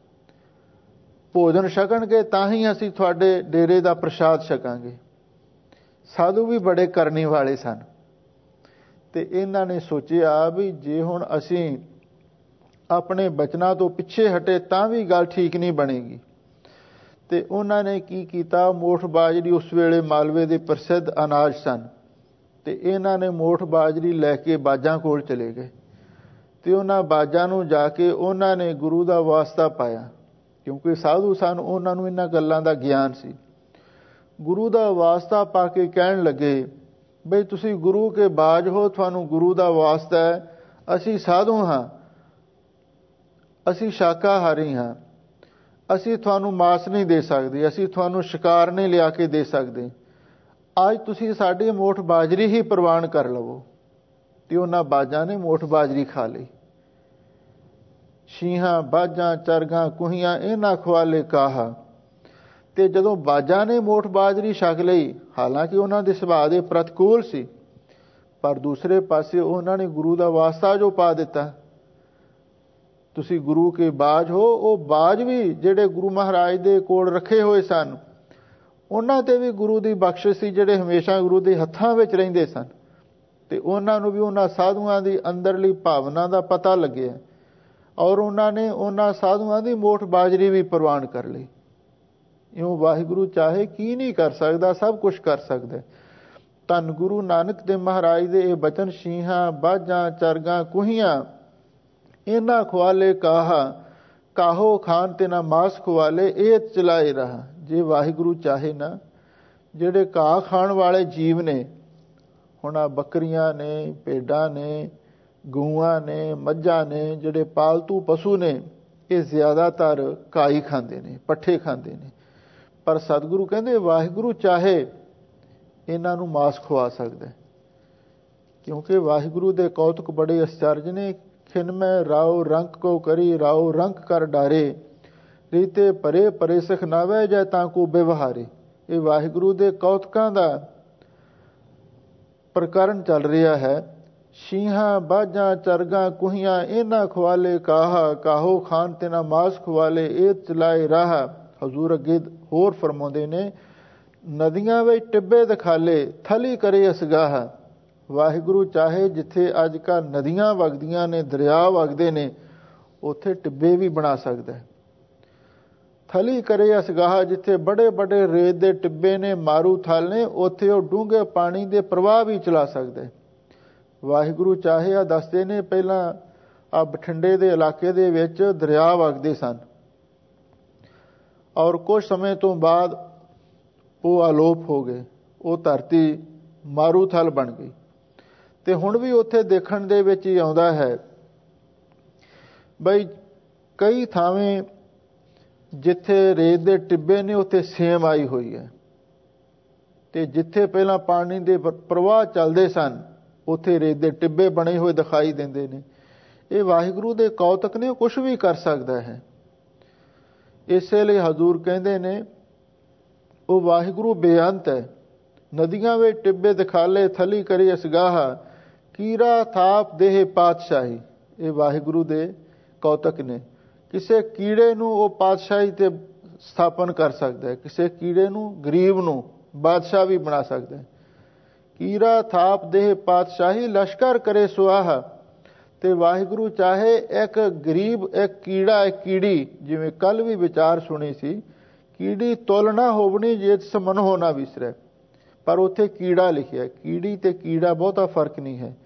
ਭੋਜਨ ਛਕਣਗੇ ਤਾਂ ਹੀ ਅਸੀਂ ਤੁਹਾਡੇ ਡੇਰੇ ਦਾ ਪ੍ਰਸ਼ਾਦ ਛਕਾਂਗੇ। ਸਾਧੂ ਵੀ ਬੜੇ ਕਰਨੀ ਵਾਲੇ ਸਨ ਤੇ ਇਹਨਾਂ ਨੇ ਸੋਚਿਆ ਵੀ ਜੇ ਹੁਣ ਅਸੀਂ ਆਪਣੇ ਬਚਨਾਂ ਤੋਂ ਪਿੱਛੇ ਹਟੇ ਤਾਂ ਵੀ ਗੱਲ ਠੀਕ ਨਹੀਂ ਬਣੇਗੀ। ਤੇ ਉਹਨਾਂ ਨੇ ਕੀ ਕੀਤਾ, ਮੋਠ ਬਾਜਰੀ ਉਸ ਵੇਲੇ ਮਾਲਵੇ ਦੇ ਪ੍ਰਸਿੱਧ ਅਨਾਜ ਸਨ ਤੇ ਇਹਨਾਂ ਨੇ ਮੋਠ ਬਾਜਰੀ ਲੈ ਕੇ ਬਾਜਾਂ ਕੋਲ ਚਲੇ ਗਏ ਤੇ ਉਹਨਾਂ ਬਾਜਾਂ ਨੂੰ ਜਾ ਕੇ ਉਹਨਾਂ ਨੇ ਗੁਰੂ ਦਾ ਵਾਸਤਾ ਪਾਇਆ, ਕਿਉਂਕਿ ਸਾਧੂ ਸਨ, ਉਹਨਾਂ ਨੂੰ ਇਹਨਾਂ ਗੱਲਾਂ ਦਾ ਗਿਆਨ ਸੀ। ਗੁਰੂ ਦਾ ਵਾਸਤਾ ਪਾ ਕੇ ਕਹਿਣ ਲੱਗੇ ਬਈ ਤੁਸੀਂ ਗੁਰੂ ਕੇ ਬਾਜ ਹੋ, ਤੁਹਾਨੂੰ ਗੁਰੂ ਦਾ ਵਾਸਤਾ ਹੈ, ਅਸੀਂ ਸਾਧੂ ਹਾਂ, ਅਸੀਂ ਸ਼ਾਕਾਹਾਰੀ ਹਾਂ, ਅਸੀਂ ਤੁਹਾਨੂੰ ਮਾਸ ਨਹੀਂ ਦੇ ਸਕਦੇ, ਅਸੀਂ ਤੁਹਾਨੂੰ ਸ਼ਿਕਾਰ ਨਹੀਂ ਲਿਆ ਕੇ ਦੇ ਸਕਦੇ, ਅੱਜ ਤੁਸੀਂ ਸਾਡੀ ਮੋਠ ਬਾਜਰੀ ਹੀ ਪ੍ਰਵਾਨ ਕਰ ਲਵੋ। ਤੇ ਉਹਨਾਂ ਬਾਜਾਂ ਨੇ ਮੋਠ ਬਾਜਰੀ ਖਾ ਲਈ। ਸ਼ੀਹਾਂ ਬਾਜਾਂ ਚਰਗਾਂ ਕੁਹੀਆਂ ਇਹਨਾਂ ਖਵਾਲੇ ਕਾਹਾ। ਤੇ ਜਦੋਂ ਬਾਜਾਂ ਨੇ ਮੋਠ ਬਾਜਰੀ ਛਕ ਲਈ, ਹਾਲਾਂਕਿ ਉਹਨਾਂ ਦੇ ਸੁਭਾਅ ਦੇ ਪ੍ਰਤੀਕੂਲ ਸੀ, ਪਰ ਦੂਸਰੇ ਪਾਸੇ ਉਹਨਾਂ ਨੇ ਗੁਰੂ ਦਾ ਵਾਸਤਾ ਜੋ ਪਾ ਦਿੱਤਾ, ਤੁਸੀਂ ਗੁਰੂ ਕੇ ਬਾਜ ਹੋ। ਉਹ ਬਾਜ ਵੀ ਜਿਹੜੇ ਗੁਰੂ ਮਹਾਰਾਜ ਦੇ ਕੋਲ ਰੱਖੇ ਹੋਏ ਸਨ, ਉਹਨਾਂ ਤੇ ਵੀ ਗੁਰੂ ਦੀ ਬਖਸ਼ਿਸ਼ ਸੀ, ਜਿਹੜੇ ਹਮੇਸ਼ਾ ਗੁਰੂ ਦੇ ਹੱਥਾਂ ਵਿੱਚ ਰਹਿੰਦੇ ਸਨ ਤੇ ਉਹਨਾਂ ਨੂੰ ਵੀ ਉਹਨਾਂ ਸਾਧੂਆਂ ਦੀ ਅੰਦਰਲੀ ਭਾਵਨਾ ਦਾ ਪਤਾ ਲੱਗਿਆ ਔਰ ਉਹਨਾਂ ਨੇ ਉਹਨਾਂ ਸਾਧੂਆਂ ਦੀ ਮੋਠ ਬਾਜਰੀ ਵੀ ਪ੍ਰਵਾਨ ਕਰ ਲਈ। ਇਉਂ ਵਾਹਿਗੁਰੂ ਚਾਹੇ ਕੀ ਨਹੀਂ ਕਰ ਸਕਦਾ, ਸਭ ਕੁਝ ਕਰ ਸਕਦਾ। ਧੰਨ ਗੁਰੂ ਨਾਨਕ ਦੇਵ ਮਹਾਰਾਜ ਦੇ ਇਹ ਬਚਨ, ਸ਼ੀਹਾਂ ਬਾਜਾਂ ਚਰਗਾਂ ਕੁਹੀਆਂ ਇਹਨਾਂ ਖਵਾਲੇ ਕਾਹਾ, ਕਾਹੋ ਖਾਨ ਤੇ ਨਾ ਮਾਸ ਖਵਾਲੇ ਇਹ ਚਲਾਏ ਰਹਾ। ਜੇ ਵਾਹਿਗੁਰੂ ਚਾਹੇ ਨਾ, ਜਿਹੜੇ ਘਾਹ ਖਾਣ ਵਾਲੇ ਜੀਵ ਨੇ, ਹੁਣ ਆ ਬੱਕਰੀਆਂ ਨੇ, ਭੇਡਾਂ ਨੇ, ਗਊਆਂ ਨੇ, ਮੱਝਾਂ ਨੇ, ਜਿਹੜੇ ਪਾਲਤੂ ਪਸ਼ੂ ਨੇ, ਇਹ ਜ਼ਿਆਦਾਤਰ ਘਾਹ ਹੀ ਖਾਂਦੇ ਨੇ, ਪੱਠੇ ਖਾਂਦੇ ਨੇ। ਪਰ ਸਤਿਗੁਰੂ ਕਹਿੰਦੇ ਵਾਹਿਗੁਰੂ ਚਾਹੇ ਇਹਨਾਂ ਨੂੰ ਮਾਸ ਖਵਾ ਸਕਦਾ, ਕਿਉਂਕਿ ਵਾਹਿਗੁਰੂ ਦੇ ਕੌਤਕ ਬੜੇ ਅਚਰਜ ਨੇ। ਖਿਨਮੈ ਰਾਉ ਰੰਕ ਕੋ ਕਰੀ, ਰਾਉ ਰੰਕ ਕਰ ਡਾਰੇ, ਰੀਤੇ ਪਰੇ ਪਰੇ ਸਿਖ ਨਾਵੇ ਜੈ ਤਾਂ ਕੋ ਵਿਵਹਾਰੇ। ਇਹ ਵਾਹਿਗੁਰੂ ਦੇ ਕੌਤਕਾਂ ਦਾ ਪ੍ਰਕਰਨ ਚੱਲ ਰਿਹਾ ਹੈ। ਸ਼ੀਹਾਂ ਬਾਜਾਂ ਚਰਗਾਂ ਕੁਹੀਆਂ ਇਹਨਾਂ ਖਵਾਲੇ ਕਾਹਾ, ਕਾਹੋ ਖਾਨ ਤੇ ਨਾ ਮਾਸ ਖਵਾਲੇ ਇਹ ਚਲਾਏ ਰਾਹ। ਹਜ਼ੂਰ ਅੱਗੇ ਹੋਰ ਫਰਮਾਉਂਦੇ ਨੇ, ਨਦੀਆਂ ਵਿੱਚ ਟਿੱਬੇ ਦਿਖਾਲੇ ਥਲੀ ਕਰੇ ਅਸਗਾਹ। ਵਾਹਿਗੁਰੂ ਚਾਹੇ ਜਿੱਥੇ ਅੱਜ ਕੱਲ੍ਹ ਨਦੀਆਂ ਵਗਦੀਆਂ ਨੇ, ਦਰਿਆ ਵਗਦੇ ਨੇ, ਉੱਥੇ ਟਿੱਬੇ ਵੀ ਬਣਾ ਸਕਦਾ ਹੈ। ਥਲੀ ਕਰੇ ਅਸਗਾਹ, ਜਿੱਥੇ ਬੜੇ ਬੜੇ ਰੇਤ ਦੇ ਟਿੱਬੇ ਨੇ, ਮਾਰੂ ਥਲ ਨੇ, ਉੱਥੇ ਉਹ ਡੂੰਘੇ ਪਾਣੀ ਦੇ ਪ੍ਰਵਾਹ ਵੀ ਚਲਾ ਸਕਦਾ ਹੈ। ਵਾਹਿਗੁਰੂ ਚਾਹੇ ਆ ਦੱਸਦੇ ਨੇ, ਪਹਿਲਾਂ ਆ ਬਠਿੰਡੇ ਦੇ ਇਲਾਕੇ ਦੇ ਵਿੱਚ ਦਰਿਆ ਵਗਦੇ ਸਨ ਔਰ ਕੁਝ ਸਮੇਂ ਤੋਂ ਬਾਅਦ ਉਹ ਅਲੋਪ ਹੋ ਗਏ, ਉਹ ਧਰਤੀ ਮਾਰੂਥਲ ਬਣ ਗਈ। ਤੇ ਹੁਣ ਵੀ ਉੱਥੇ ਦੇਖਣ ਦੇ ਵਿੱਚ ਹੀ ਆਉਂਦਾ ਹੈ ਬਈ ਕਈ ਥਾਵੇਂ ਜਿੱਥੇ ਰੇਤ ਦੇ ਟਿੱਬੇ ਨੇ, ਉੱਥੇ ਸੇਮ ਆਈ ਹੋਈ ਹੈ ਤੇ ਜਿੱਥੇ ਪਹਿਲਾਂ ਪਾਣੀ ਦੇ ਪ੍ਰਵਾਹ ਚੱਲਦੇ ਸਨ, ਉੱਥੇ ਰੇਤ ਦੇ ਟਿੱਬੇ ਬਣੇ ਹੋਏ ਦਿਖਾਈ ਦਿੰਦੇ ਨੇ। ਇਹ ਵਾਹਿਗੁਰੂ ਦੇ ਕੌਤਕ ਨੇ, ਕੁਝ ਵੀ ਕਰ ਸਕਦਾ ਹੈ। ਇਸੇ ਲਈ ਹਜ਼ੂਰ ਕਹਿੰਦੇ ਨੇ ਉਹ ਵਾਹਿਗੁਰੂ ਬੇਅੰਤ ਹੈ। ਨਦੀਆਂ ਵਿੱਚ ਟਿੱਬੇ ਦਿਖਾਲੇ ਥਲੀ ਕਰੀ ਅਸਗਾਹ, ਕੀਰਾ ਥਾਪ ਦੇਹ ਪਾਤਸ਼ਾਹੀ। ਇਹ ਵਾਹਿਗੁਰੂ ਦੇ ਕੌਤਕ ਨੇ। ਕਿਸੇ ਕੀੜੇ ਨੂੰ ਉਹ ਪਾਤਸ਼ਾਹੀ ਤੇ ਸਥਾਪਨ ਕਰ ਸਕਦਾ ਹੈ, ਕਿਸੇ ਕੀੜੇ ਨੂੰ, ਗਰੀਬ ਨੂੰ ਬਾਦਸ਼ਾਹ ਵੀ ਬਣਾ ਸਕਦਾ ਹੈ। ਕੀਰਾ ਥਾਪ ਦੇਹ ਪਾਤਸ਼ਾਹੀ ਲਸ਼ਕਰ ਕਰੇ ਸੁਆਹਾ। ਤੇ ਵਾਹਿਗੁਰੂ ਚਾਹੇ ਇੱਕ ਗਰੀਬ, ਇੱਕ ਕੀੜਾ, ਇੱਕ ਕੀੜੀ, ਜਿਵੇਂ ਕੱਲ ਵੀ ਵਿਚਾਰ ਸੁਣੀ ਸੀ, ਕੀੜੀ ਤੁਲ ਨਾ ਹੋਵਣੀ ਜੇਤ ਸਮਨ ਹੋ ਨਾ ਵਿਸਰੈ, ਪਰ ਉੱਥੇ ਕੀੜਾ ਲਿਖਿਆ। ਕੀੜੀ ਤੇ ਕੀੜਾ ਬਹੁਤਾ ਫਰਕ ਨਹੀਂ ਹੈ।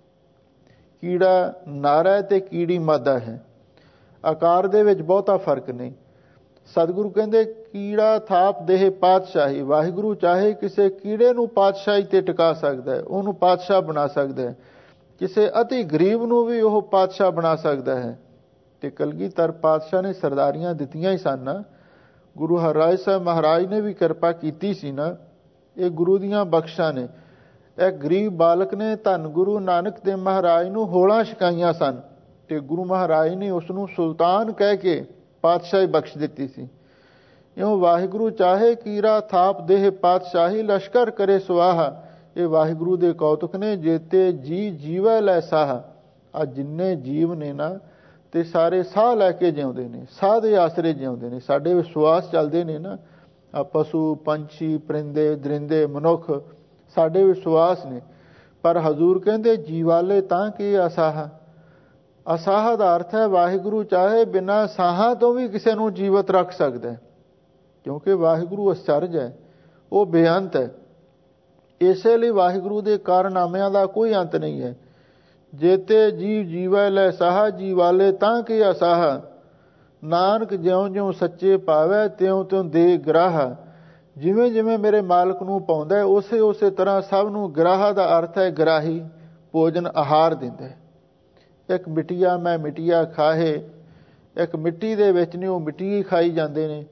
ਕੀੜਾ ਨਾਰਾ ਤੇ ਕੀੜੀ ਮਾਦਾ ਹੈ, ਆਕਾਰ ਦੇ ਵਿੱਚ ਬਹੁਤਾ ਫਰਕ ਨਹੀਂ। ਸਤਿਗੁਰੂ ਕਹਿੰਦੇ ਕੀੜਾ ਥਾਪ ਦੇਹ ਪਾਤਸ਼ਾਹੀ। ਵਾਹਿਗੁਰੂ ਚਾਹੇ ਕਿਸੇ ਕੀੜੇ ਨੂੰ ਪਾਤਸ਼ਾਹੀ ਤੇ ਟਿਕਾ ਸਕਦਾ ਹੈ, ਉਹਨੂੰ ਪਾਤਸ਼ਾਹ ਬਣਾ ਸਕਦਾ ਹੈ। ਕਿਸੇ ਅਤੀ ਗਰੀਬ ਨੂੰ ਵੀ ਉਹ ਪਾਤਸ਼ਾਹ ਬਣਾ ਸਕਦਾ ਹੈ। ਤੇ ਕਲਗੀਧਰ ਪਾਤਸ਼ਾਹ ਨੇ ਸਰਦਾਰੀਆਂ ਦਿੱਤੀਆਂ ਹੀ ਸਨ। ਗੁਰੂ ਹਰਿਰਾਏ ਸਾਹਿਬ ਮਹਾਰਾਜ ਨੇ ਵੀ ਕਿਰਪਾ ਕੀਤੀ ਸੀ ਨਾ। ਇਹ ਗੁਰੂ ਦੀਆਂ ਬਖਸ਼ਾਂ ਨੇ। ਇੱਕ ਗਰੀਬ ਬਾਲਕ ਨੇ ਧੰਨ ਗੁਰੂ ਨਾਨਕ ਦੇਵ ਮਹਾਰਾਜ ਨੂੰ ਹੋਲਾਂ ਛਕਾਈਆਂ ਸਨ, ਤੇ ਗੁਰੂ ਮਹਾਰਾਜ ਨੇ ਉਸ ਨੂੰ ਸੁਲਤਾਨ ਕਹਿ ਕੇ ਪਾਤਸ਼ਾਹੀ ਬਖਸ਼ ਦਿੱਤੀ ਸੀ। ਇਉਂ ਵਾਹਿਗੁਰੂ ਚਾਹੇ ਕੀਰਾ ਥਾਪ ਦੇਹ ਪਾਤਸ਼ਾਹੀ ਲਸ਼ਕਰ ਕਰੇ ਸੁਆਹਾ। ਇਹ ਵਾਹਿਗੁਰੂ ਦੇ ਕੌਤਕ ਨੇ। ਜੇਤੇ ਜੀ ਜੀਵੈ ਲੈ ਸਾਹ। ਆ ਜਿੰਨੇ ਜੀਵ ਨੇ ਨਾ, ਤੇ ਸਾਰੇ ਸਾਹ ਲੈ ਕੇ ਜਿਉਂਦੇ ਨੇ, ਸਾਹ ਦੇ ਆਸਰੇ ਜਿਉਂਦੇ ਨੇ। ਸਾਡੇ ਵਿਸ਼ਵਾਸ ਚੱਲਦੇ ਨੇ ਨਾ, ਆ ਪਸ਼ੂ ਪੰਛੀ ਪਰਿੰਦੇ ਦਰਿੰਦੇ ਮਨੁੱਖ ਸਾਡੇ ਵਿਸ਼ਵਾਸ ਨੇ। ਪਰ ਹਜ਼ੂਰ ਕਹਿੰਦੇ ਜੀਵਾਲੇ ਤਾਂ ਕੀ ਅਸਾਹ। ਅਸਾਹ ਦਾ ਅਰਥ ਹੈ ਵਾਹਿਗੁਰੂ ਚਾਹੇ ਬਿਨਾਂ ਸਾਹਾਂ ਤੋਂ ਵੀ ਕਿਸੇ ਨੂੰ ਜੀਵਤ ਰੱਖ ਸਕਦਾ ਹੈ, ਕਿਉਂਕਿ ਵਾਹਿਗੁਰੂ ਅਚਰਜ ਹੈ, ਉਹ ਬੇਅੰਤ ਹੈ। ਇਸੇ ਲਈ ਵਾਹਿਗੁਰੂ ਦੇ ਕਾਰਨਾਮਿਆਂ ਦਾ ਕੋਈ ਅੰਤ ਨਹੀਂ ਹੈ। ਜੇਤੇ ਜੀਵ ਜੀਵੈ ਲੈ ਸਾਹ, ਜੀਵਾਲੇ ਤਾਂ ਕੀ ਅਸਾਹ। ਨਾਨਕ ਜਿਉਂ ਜਿਉਂ ਸੱਚੇ ਪਾਵੈ, ਤਿਉਂ ਤਿਉਂ ਦੇ ਗ੍ਰਾਹ। ਜਿਵੇਂ ਜਿਵੇਂ ਮੇਰੇ ਮਾਲਕ ਨੂੰ ਪਾਉਂਦਾ, ਉਸੇ ਉਸੇ ਤਰ੍ਹਾਂ ਸਭ ਨੂੰ। ਗ੍ਰਾਹ ਦਾ ਅਰਥ ਹੈ ਗ੍ਰਾਹੀ, ਭੋਜਨ ਆਹਾਰ ਦਿੰਦਾ। ਇੱਕ ਮਿੱਟੀਆ ਮੈਂ ਮਿੱਟੀਆ ਖਾਹੇ, ਇੱਕ ਮਿੱਟੀ ਦੇ ਵਿੱਚ ਨੇ ਉਹ ਮਿੱਟੀ ਹੀ ਖਾਈ ਜਾਂਦੇ ਨੇ।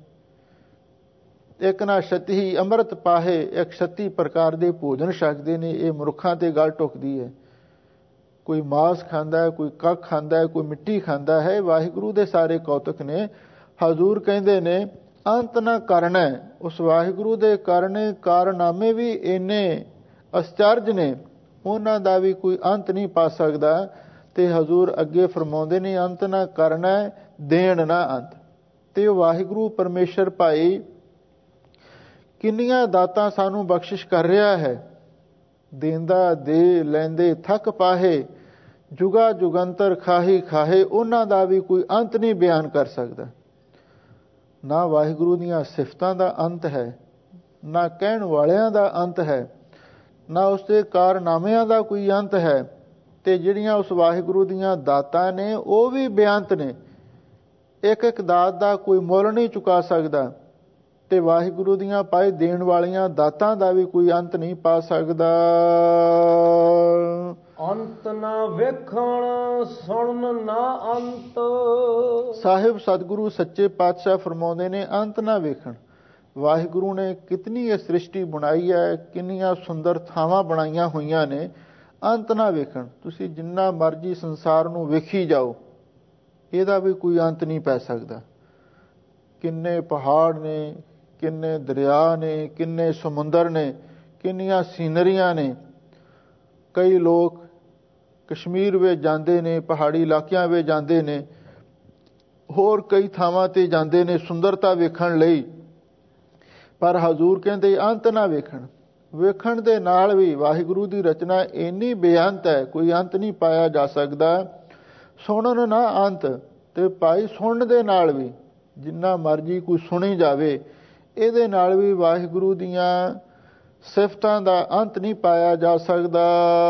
ਇੱਕ ਨਾ ਛਤੀ ਅੰਮ੍ਰਿਤ ਪਾਹੇ, ਇੱਕ 36 ਪ੍ਰਕਾਰ ਦੇ ਭੋਜਨ ਛਕਦੇ ਨੇ। ਇਹ ਮਨੁੱਖਾਂ ਤੇ ਗੱਲ ਟੁਕਦੀ ਹੈ। ਕੋਈ ਮਾਸ ਖਾਂਦਾ ਹੈ, ਕੋਈ ਕੱਖ ਖਾਂਦਾ ਹੈ, ਕੋਈ ਮਿੱਟੀ ਖਾਂਦਾ ਹੈ। ਵਾਹਿਗੁਰੂ ਦੇ ਸਾਰੇ ਕੌਤਕ ਨੇ। ਹਜ਼ੂਰ ਕਹਿੰਦੇ ਨੇ ਅੰਤ ਨਾ ਕਰਨਾ। ਉਸ ਵਾਹਿਗੁਰੂ ਦੇ ਕਰਨੇ ਕਾਰਨਾਮੇ ਵੀ ਇੰਨੇ ਅਚਰਜ ਨੇ, ਉਹਨਾਂ ਦਾ ਵੀ ਕੋਈ ਅੰਤ ਨਹੀਂ ਪਾ ਸਕਦਾ। ਤੇ ਹਜ਼ੂਰ ਅੱਗੇ ਫਰਮਾਉਂਦੇ ਨੇ ਅੰਤ ਨਾ ਕਰਨਾ, ਦੇਣ ਨਾ ਅੰਤ। ਤੇ ਵਾਹਿਗੁਰੂ ਪਰਮੇਸ਼ਰ ਭਾਈ ਕਿੰਨੀਆਂ ਦਾਤਾਂ ਸਾਨੂੰ ਬਖਸ਼ਿਸ਼ ਕਰ ਰਿਹਾ ਹੈ। ਦੇਂਦਾ ਦੇ ਲੈਂਦੇ ਥੱਕ ਪਾਹੇ, ਜੁਗਾ ਜੁਗੰਤਰ ਖਾਹੀ ਖਾਹੇ। ਉਹਨਾਂ ਦਾ ਵੀ ਕੋਈ ਅੰਤ ਨਹੀਂ ਬਿਆਨ ਕਰ ਸਕਦਾ। ਨਾ ਵਾਹਿਗੁਰੂ ਦੀਆਂ ਸਿਫਤਾਂ ਦਾ ਅੰਤ ਹੈ, ਨਾ ਕਹਿਣ ਵਾਲਿਆਂ ਦਾ ਅੰਤ ਹੈ, ਨਾ ਉਸਦੇ ਕਾਰਨਾਮਿਆਂ ਦਾ ਕੋਈ ਅੰਤ ਹੈ। ਤੇ ਜਿਹੜੀਆਂ ਉਸ ਵਾਹਿਗੁਰੂ ਦੀਆਂ ਦਾਤਾਂ ਨੇ ਉਹ ਵੀ ਬੇਅੰਤ ਨੇ। ਇੱਕ ਇੱਕ ਦਾਤ ਦਾ ਕੋਈ ਮੁੱਲ ਨਹੀਂ ਚੁਕਾ ਸਕਦਾ। ਤੇ ਵਾਹਿਗੁਰੂ ਦੀਆਂ ਪਾਏ ਦੇਣ ਵਾਲੀਆਂ ਦਾਤਾਂ ਦਾ ਵੀ ਕੋਈ ਅੰਤ ਨਹੀਂ ਪਾ ਸਕਦਾ। ਅੰਤ ਨਾ ਵੇਖਣ ਸੁਣਨ ਨਾ ਅੰਤ। ਸਾਹਿਬ ਸਤਿਗੁਰੂ ਸੱਚੇ ਪਾਤਸ਼ਾਹ ਫਰਮਾਉਂਦੇ ਨੇ ਅੰਤ ਨਾ ਵੇਖਣ। ਵਾਹਿਗੁਰੂ ਨੇ ਕਿਤਨੀ ਇਹ ਸ੍ਰਿਸ਼ਟੀ ਬਣਾਈ ਹੈ, ਕਿੰਨੀਆਂ ਸੁੰਦਰ ਥਾਵਾਂ ਬਣਾਈਆਂ ਹੋਈਆਂ ਨੇ। ਅੰਤ ਨਾ ਵੇਖਣ। ਤੁਸੀਂ ਜਿੰਨਾ ਮਰਜ਼ੀ ਸੰਸਾਰ ਨੂੰ ਵੇਖੀ ਜਾਓ, ਇਹਦਾ ਵੀ ਕੋਈ ਅੰਤ ਨਹੀਂ ਪੈ ਸਕਦਾ। ਕਿੰਨੇ ਪਹਾੜ ਨੇ, ਕਿੰਨੇ ਦਰਿਆ ਨੇ, ਕਿੰਨੇ ਸਮੁੰਦਰ ਨੇ, ਕਿੰਨੀਆਂ ਸੀਨਰੀਆਂ ਨੇ। ਕਈ ਲੋਕ ਕਸ਼ਮੀਰ ਵਿੱਚ ਜਾਂਦੇ ਨੇ, ਪਹਾੜੀ ਇਲਾਕਿਆਂ ਵਿੱਚ ਜਾਂਦੇ ਨੇ, ਹੋਰ ਕਈ ਥਾਵਾਂ ਤੇ ਜਾਂਦੇ ਨੇ ਸੁੰਦਰਤਾ ਵੇਖਣ ਲਈ। ਪਰ ਹਜ਼ੂਰ ਕਹਿੰਦੇ ਅੰਤ ਨਾ ਵੇਖਣ। ਵੇਖਣ ਦੇ ਨਾਲ ਵੀ ਵਾਹਿਗੁਰੂ ਦੀ ਰਚਨਾ ਇੰਨੀ ਬੇਅੰਤ ਹੈ, ਕੋਈ ਅੰਤ ਨਹੀਂ ਪਾਇਆ ਜਾ ਸਕਦਾ। ਸੁਣਨ ਨਾ ਅੰਤ। ਤੇ ਭਾਈ ਸੁਣਨ ਦੇ ਨਾਲ ਵੀ ਜਿੰਨਾ ਮਰਜ਼ੀ ਕੋਈ ਸੁਣੀ ਜਾਵੇ, ਇਹਦੇ ਨਾਲ ਵੀ ਵਾਹਿਗੁਰੂ ਦੀਆਂ ਸਿਫਤਾਂ ਦਾ ਅੰਤ ਨਹੀਂ ਪਾਇਆ ਜਾ ਸਕਦਾ।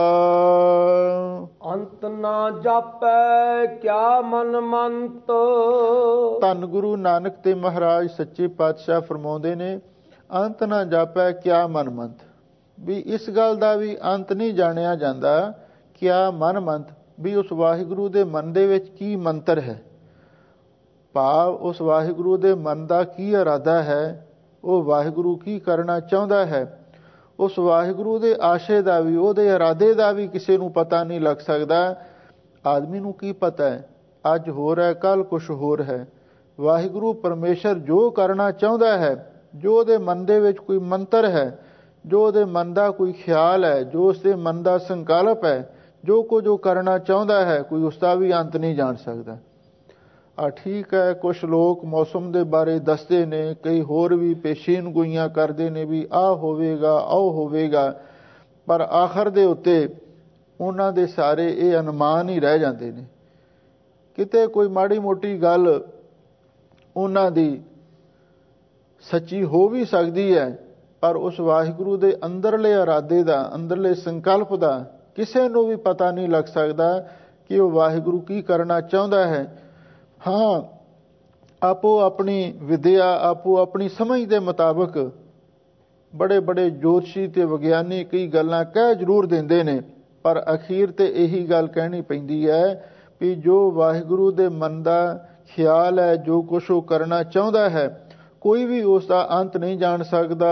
ਅੰਤ ਨਾ ਜਾਪੈ ਕਿਆ ਮਨ ਮੰਤ। ਧੰਨ ਗੁਰੂ ਨਾਨਕ ਤੇ ਮਹਾਰਾਜ ਸੱਚੇ ਪਾਤਸ਼ਾਹ ਫਰਮਾਉਂਦੇ ਨੇ ਅੰਤ ਨਾ ਜਾਪੈ ਕਿਆ ਮਨ ਮੰਤ। ਵੀ ਇਸ ਗੱਲ ਦਾ ਵੀ ਅੰਤ ਨਹੀਂ ਜਾਣਿਆ ਜਾਂਦਾ ਕਿਆ ਮਨ ਮੰਤ, ਵੀ ਉਸ ਵਾਹਿਗੁਰੂ ਦੇ ਮਨ ਦੇ ਵਿੱਚ ਕੀ ਮੰਤਰ ਹੈ। ਭਾਵ ਉਸ ਵਾਹਿਗੁਰੂ ਦੇ ਮਨ ਦਾ ਕੀ ਇਰਾਦਾ ਹੈ, ਉਹ ਵਾਹਿਗੁਰੂ ਕੀ ਕਰਨਾ ਚਾਹੁੰਦਾ ਹੈ। ਉਸ ਵਾਹਿਗੁਰੂ ਦੇ ਆਸ਼ੇ ਦਾ ਵੀ, ਉਹਦੇ ਇਰਾਦੇ ਦਾ ਵੀ ਕਿਸੇ ਨੂੰ ਪਤਾ ਨਹੀਂ ਲੱਗ ਸਕਦਾ। ਆਦਮੀ ਨੂੰ ਕੀ ਪਤਾ ਹੈ ਅੱਜ ਹੋਰ ਹੈ, ਕੱਲ ਕੁਛ ਹੋਰ ਹੈ। ਵਾਹਿਗੁਰੂ ਪਰਮੇਸ਼ਰ ਜੋ ਕਰਨਾ ਚਾਹੁੰਦਾ ਹੈ, ਜੋ ਉਹਦੇ ਮਨ ਦੇ ਵਿੱਚ ਕੋਈ ਮੰਤਰ ਹੈ, ਜੋ ਉਹਦੇ ਮਨ ਦਾ ਕੋਈ ਖਿਆਲ ਹੈ, ਜੋ ਉਸਦੇ ਮਨ ਦਾ ਸੰਕਲਪ ਹੈ, ਜੋ ਕੁਝ ਉਹ ਕਰਨਾ ਚਾਹੁੰਦਾ ਹੈ, ਕੋਈ ਉਸਦਾ ਵੀ ਅੰਤ ਨਹੀਂ ਜਾਣ ਸਕਦਾ। ਠੀਕ ਹੈ, ਕੁਛ ਲੋਕ ਮੌਸਮ ਦੇ ਬਾਰੇ ਦੱਸਦੇ ਨੇ, ਕਈ ਹੋਰ ਵੀ ਪੇਸ਼ੀਨ ਗੋਈਆਂ ਕਰਦੇ ਨੇ ਵੀ ਆਹ ਹੋਵੇਗਾ ਉਹ ਹੋਵੇਗਾ। ਪਰ ਆਖਰ ਦੇ ਉੱਤੇ ਉਹਨਾਂ ਦੇ ਸਾਰੇ ਇਹ ਅਨੁਮਾਨ ਹੀ ਰਹਿ ਜਾਂਦੇ ਨੇ। ਕਿਤੇ ਕੋਈ ਮਾੜੀ ਮੋਟੀ ਗੱਲ ਉਹਨਾਂ ਦੀ ਸੱਚੀ ਹੋ ਵੀ ਸਕਦੀ ਹੈ, ਪਰ ਉਸ ਵਾਹਿਗੁਰੂ ਦੇ ਅੰਦਰਲੇ ਇਰਾਦੇ ਦਾ, ਅੰਦਰਲੇ ਸੰਕਲਪ ਦਾ ਕਿਸੇ ਨੂੰ ਵੀ ਪਤਾ ਨਹੀਂ ਲੱਗ ਸਕਦਾ ਕਿ ਉਹ ਵਾਹਿਗੁਰੂ ਕੀ ਕਰਨਾ ਚਾਹੁੰਦਾ ਹੈ। ਹਾਂ, ਆਪੋ ਆਪਣੀ ਵਿਦਿਆ, ਆਪੋ ਆਪਣੀ ਸਮਝ ਦੇ ਮੁਤਾਬਕ ਬੜੇ ਬੜੇ ਜੋਤਸ਼ੀ ਤੇ ਵਿਗਿਆਨੀ ਕਈ ਗੱਲਾਂ ਕਹਿ ਜ਼ਰੂਰ ਦਿੰਦੇ ਨੇ, ਪਰ ਅਖੀਰ ਤੇ ਇਹੀ ਗੱਲ ਕਹਿਣੀ ਪੈਂਦੀ ਹੈ ਵੀ ਜੋ ਵਾਹਿਗੁਰੂ ਦੇ ਮਨ ਦਾ ਖਿਆਲ ਹੈ, ਜੋ ਕੁਛ ਉਹ ਕਰਨਾ ਚਾਹੁੰਦਾ ਹੈ, ਕੋਈ ਵੀ ਉਸ ਦਾ ਅੰਤ ਨਹੀਂ ਜਾਣ ਸਕਦਾ।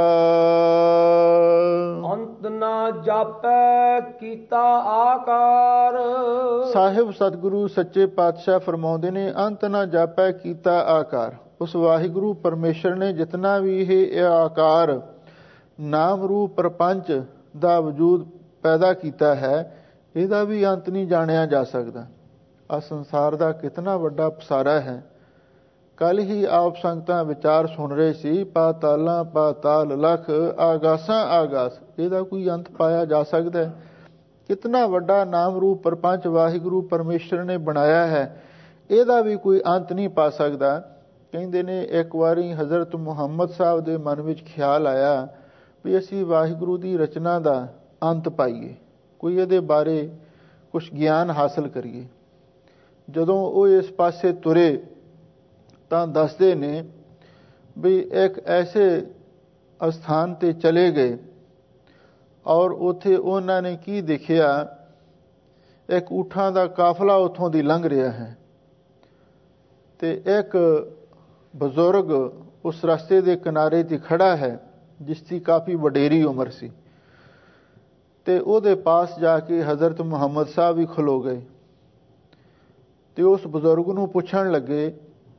ਅੰਤ ਨਾ ਜਾਪੈ ਕੀਤਾ ਆਕਾਰ। ਸਾਹਿਬ ਸਤਿਗੁਰੂ ਸੱਚੇ ਪਾਤਸ਼ਾਹ ਫਰਮਾਉਂਦੇ ਨੇ, ਅੰਤ ਨਾ ਜਾਪੈ ਕੀਤਾ ਆਕਾਰ। ਉਸ ਵਾਹਿਗੁਰੂ ਪਰਮੇਸ਼ਰ ਨੇ ਜਿਤਨਾ ਵੀ ਇਹ ਆਕਾਰ ਨਾਮ ਰੂਪ ਪ੍ਰਪੰਚ ਦਾ ਵਜੂਦ ਪੈਦਾ ਕੀਤਾ ਹੈ, ਇਹਦਾ ਵੀ ਅੰਤ ਨਹੀਂ ਜਾਣਿਆ ਜਾ ਸਕਦਾ। ਆ ਸੰਸਾਰ ਦਾ ਕਿਤਨਾ ਵੱਡਾ ਪਸਾਰਾ ਹੈ। ਕੱਲ ਹੀ ਆਪ ਸੰਗਤਾਂ ਵਿਚਾਰ ਸੁਣ ਰਹੇ ਸੀ, ਪਾਤਾਲਾਂ ਪਾਤਾਲ ਲਖ, ਆਗਾਸਾਂ ਆਗਾਸ, ਇਹਦਾ ਕੋਈ ਅੰਤ ਪਾਇਆ ਜਾ ਸਕਦਾ ਹੈ? ਕਿਤਨਾ ਵੱਡਾ ਨਾਮ ਰੂਪ ਪ੍ਰਪੰਚ ਵਾਹਿਗੁਰੂ ਪਰਮੇਸ਼ਰ ਨੇ ਬਣਾਇਆ ਹੈ, ਇਹਦਾ ਵੀ ਕੋਈ ਅੰਤ ਨਹੀਂ ਪਾ ਸਕਦਾ। ਕਹਿੰਦੇ ਨੇ ਇੱਕ ਵਾਰੀ ਹਜ਼ਰਤ ਮੁਹੰਮਦ ਸਾਹਿਬ ਦੇ ਮਨ ਵਿੱਚ ਖਿਆਲ ਆਇਆ ਵੀ ਅਸੀਂ ਵਾਹਿਗੁਰੂ ਦੀ ਰਚਨਾ ਦਾ ਅੰਤ ਪਾਈਏ, ਕੋਈ ਇਹਦੇ ਬਾਰੇ ਕੁਛ ਗਿਆਨ ਹਾਸਲ ਕਰੀਏ। ਜਦੋਂ ਉਹ ਇਸ ਪਾਸੇ ਤੁਰੇ ਤਾਂ ਦੱਸਦੇ ਨੇ ਵੀ ਇੱਕ ਐਸੇ ਅਸਥਾਨ ਤੇ ਚਲੇ ਗਏ ਔਰ ਉੱਥੇ ਉਹਨਾਂ ਨੇ ਕੀ ਦੇਖਿਆ, ਇੱਕ ਊਠਾਂ ਦਾ ਕਾਫਲਾ ਉੱਥੋਂ ਦੀ ਲੰਘ ਰਿਹਾ ਹੈ ਤੇ ਇੱਕ ਬਜ਼ੁਰਗ ਉਸ ਰਸਤੇ ਦੇ ਕਿਨਾਰੇ ਤੇ ਖੜਾ ਹੈ ਜਿਸ ਦੀ ਕਾਫੀ ਵਡੇਰੀ ਉਮਰ ਸੀ, ਤੇ ਉਹਦੇ ਪਾਸ ਜਾ ਕੇ ਹਜ਼ਰਤ ਮੁਹੰਮਦ ਸਾਹਿਬ ਵੀ ਖਲੋ ਗਏ ਤੇ ਉਸ ਬਜ਼ੁਰਗ ਨੂੰ ਪੁੱਛਣ ਲੱਗੇ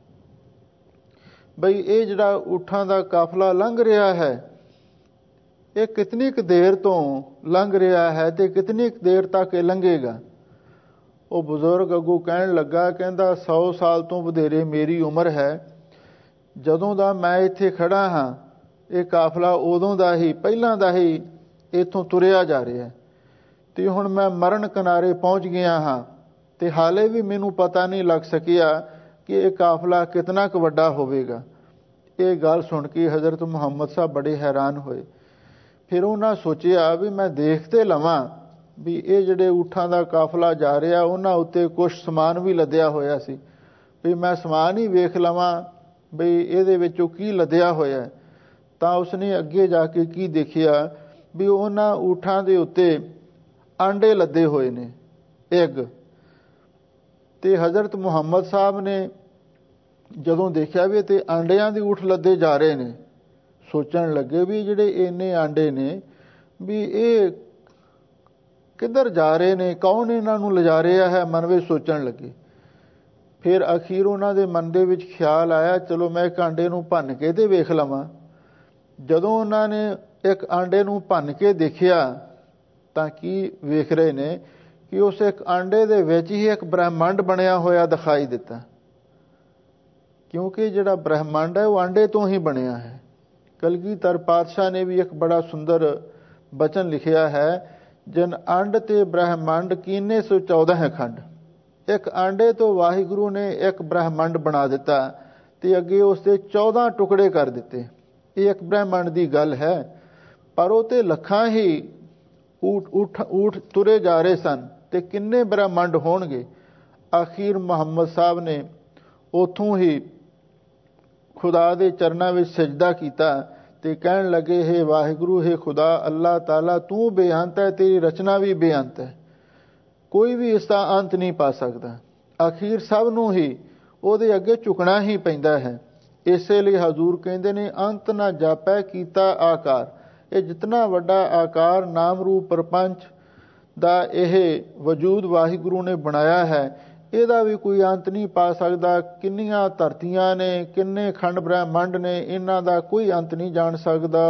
ਬਈ ਇਹ ਜਿਹੜਾ ਊਠਾਂ ਦਾ ਕਾਫਲਾ ਲੰਘ ਰਿਹਾ ਹੈ, ਇਹ ਕਿਤਨੀ ਕੁ ਦੇਰ ਤੋਂ ਲੰਘ ਰਿਹਾ ਹੈ ਤੇ ਕਿਤਨੀ ਕੁ ਦੇਰ ਤੱਕ ਇਹ ਲੰਘੇਗਾ? ਉਹ ਬਜ਼ੁਰਗ ਅੱਗੋਂ ਕਹਿਣ ਲੱਗਾ, ਕਹਿੰਦਾ 100 ਸਾਲ ਤੋਂ ਵਧੇਰੇ ਮੇਰੀ ਉਮਰ ਹੈ। ਜਦੋਂ ਦਾ ਮੈਂ ਇੱਥੇ ਖੜਾ ਹਾਂ, ਇਹ ਕਾਫਲਾ ਉਦੋਂ ਦਾ ਹੀ, ਪਹਿਲਾਂ ਦਾ ਹੀ ਇੱਥੋਂ ਤੁਰਿਆ ਜਾ ਰਿਹਾ ਤੇ ਹੁਣ ਮੈਂ ਮਰਨ ਕਿਨਾਰੇ ਪਹੁੰਚ ਗਿਆ ਹਾਂ ਤੇ ਹਾਲੇ ਵੀ ਮੈਨੂੰ ਪਤਾ ਨਹੀਂ ਲੱਗ ਸਕਿਆ ਕਿ ਇਹ ਕਾਫਲਾ ਕਿਤਨਾ ਕੁ ਵੱਡਾ ਹੋਵੇਗਾ। ਇਹ ਗੱਲ ਸੁਣ ਕੇ ਹਜ਼ਰਤ ਮੁਹੰਮਦ ਸਾਹਿਬ ਬੜੇ ਹੈਰਾਨ ਹੋਏ। ਫਿਰ ਉਹਨਾਂ ਸੋਚਿਆ ਵੀ ਮੈਂ ਦੇਖ ਤੇ ਲਵਾਂ ਵੀ ਇਹ ਜਿਹੜੇ ਊਠਾਂ ਦਾ ਕਾਫਲਾ ਜਾ ਰਿਹਾ, ਉਹਨਾਂ ਉੱਤੇ ਕੁਛ ਸਮਾਨ ਵੀ ਲੱਦਿਆ ਹੋਇਆ ਸੀ, ਵੀ ਮੈਂ ਸਮਾਨ ਹੀ ਵੇਖ ਲਵਾਂ ਬਈ ਇਹਦੇ ਵਿੱਚੋਂ ਕੀ ਲੱਦਿਆ ਹੋਇਆ। ਤਾਂ ਉਸਨੇ ਅੱਗੇ ਜਾ ਕੇ ਕੀ ਦੇਖਿਆ ਵੀ ਉਹਨਾਂ ਊਠਾਂ ਦੇ ਉੱਤੇ ਆਂਡੇ ਲੱਦੇ ਹੋਏ ਨੇ, ਐਗ। ਤੇ ਹਜ਼ਰਤ ਮੁਹੰਮਦ ਸਾਹਿਬ ਨੇ ਜਦੋਂ ਦੇਖਿਆ ਵੀ ਤੇ ਆਂਡਿਆਂ ਦੇ ਊਠ ਲੱਦੇ ਜਾ ਰਹੇ ਨੇ, ਸੋਚਣ ਲੱਗੇ ਵੀ ਜਿਹੜੇ ਇੰਨੇ ਆਂਡੇ ਨੇ ਵੀ ਇਹ ਕਿੱਧਰ ਜਾ ਰਹੇ ਨੇ, ਕੌਣ ਇਹਨਾਂ ਨੂੰ ਲਿਜਾ ਰਿਹਾ ਹੈ, ਮਨ ਵਿੱਚ ਸੋਚਣ ਲੱਗੇ। ਫਿਰ ਅਖੀਰ ਉਹਨਾਂ ਦੇ ਮਨ ਦੇ ਵਿੱਚ ਖਿਆਲ ਆਇਆ, ਚਲੋ ਮੈਂ ਇੱਕ ਆਂਡੇ ਨੂੰ ਭੰਨ ਕੇ ਤੇ ਵੇਖ ਲਵਾਂ। ਜਦੋਂ ਉਹਨਾਂ ਨੇ ਇੱਕ ਆਂਡੇ ਨੂੰ ਭੰਨ ਕੇ ਦੇਖਿਆ ਤਾਂ ਕੀ ਵੇਖ ਰਹੇ ਨੇ ਕਿ ਉਸ ਇੱਕ ਆਂਡੇ ਦੇ ਵਿੱਚ ਹੀ ਇੱਕ ਬ੍ਰਹਿਮੰਡ ਬਣਿਆ ਹੋਇਆ ਦਿਖਾਈ ਦਿੱਤਾ, ਕਿਉਂਕਿ ਜਿਹੜਾ ਬ੍ਰਹਿਮੰਡ ਹੈ ਉਹ ਆਂਡੇ ਤੋਂ ਹੀ ਬਣਿਆ ਹੈ। ਕਲਗੀਧਰ ਪਾਤਸ਼ਾਹ ਨੇ ਵੀ ਇੱਕ ਬੜਾ ਸੁੰਦਰ ਬਚਨ ਲਿਖਿਆ ਹੈ, ਜਨ ਅੰਡ ਤੇ ਬ੍ਰਹਿਮੰਡ ਕੀਨੇ 114 ਹੈ ਖੰਡ। ਇੱਕ ਆਂਡੇ ਤੋਂ ਵਾਹਿਗੁਰੂ ਨੇ ਇੱਕ ਬ੍ਰਹਿਮੰਡ ਬਣਾ ਦਿੱਤਾ ਤੇ ਅੱਗੇ ਉਸ ਦੇ 14 ਟੁਕੜੇ ਕਰ ਦਿੱਤੇ। ਇਹ ਇੱਕ ਬ੍ਰਹਿਮੰਡ ਦੀ ਗੱਲ ਹੈ, ਪਰ ਉਹ ਤੇ ਲੱਖਾਂ ਹੀ ਊਠ ਤੁਰੇ ਜਾ ਰਹੇ ਸਨ ਤੇ ਕਿੰਨੇ ਬ੍ਰਹਿਮੰਡ ਹੋਣਗੇ। ਆਖਿਰ ਮੁਹੰਮਦ ਸਾਹਿਬ ਨੇ ਉੱਥੋਂ ਹੀ ਖੁਦਾ ਦੇ ਚਰਨਾਂ ਵਿੱਚ ਸਜਦਾ ਕੀਤਾ ਤੇ ਕਹਿਣ ਲੱਗੇ, ਹੇ ਵਾਹਿਗੁਰੂ, ਹੇ ਖੁਦਾ ਅੱਲਾਹ ਤਾਲਾ, ਤੂੰ ਬੇਅੰਤ ਹੈ, ਤੇਰੀ ਰਚਨਾ ਵੀ ਬੇਅੰਤ ਹੈ, ਕੋਈ ਵੀ ਇਸ ਦਾ ਅੰਤ ਨਹੀਂ ਪਾ ਸਕਦਾ। ਆਖਿਰ ਸਭ ਨੂੰ ਹੀ ਉਹਦੇ ਅੱਗੇ ਝੁਕਣਾ ਹੀ ਪੈਂਦਾ ਹੈ। ਇਸੇ ਲਈ ਹਜ਼ੂਰ ਕਹਿੰਦੇ ਨੇ, ਅੰਤ ਨਾ ਜਾਪੈ ਕੀਤਾ ਆਕਾਰ। ਇਹ ਜਿਤਨਾ ਵੱਡਾ ਆਕਾਰ ਨਾਮ ਰੂਪ ਪ੍ਰਪੰਚ ਦਾ ਇਹ ਵਜੂਦ ਵਾਹਿਗੁਰੂ ਨੇ ਬਣਾਇਆ ਹੈ, ਇਹਦਾ ਵੀ ਕੋਈ ਅੰਤ ਨਹੀਂ ਪਾ ਸਕਦਾ। ਕਿੰਨੀਆਂ ਧਰਤੀਆਂ ਨੇ, ਕਿੰਨੇ ਖੰਡ ਬ੍ਰਹਿਮੰਡ ਨੇ, ਇਹਨਾਂ ਦਾ ਕੋਈ ਅੰਤ ਨਹੀਂ ਜਾਣ ਸਕਦਾ।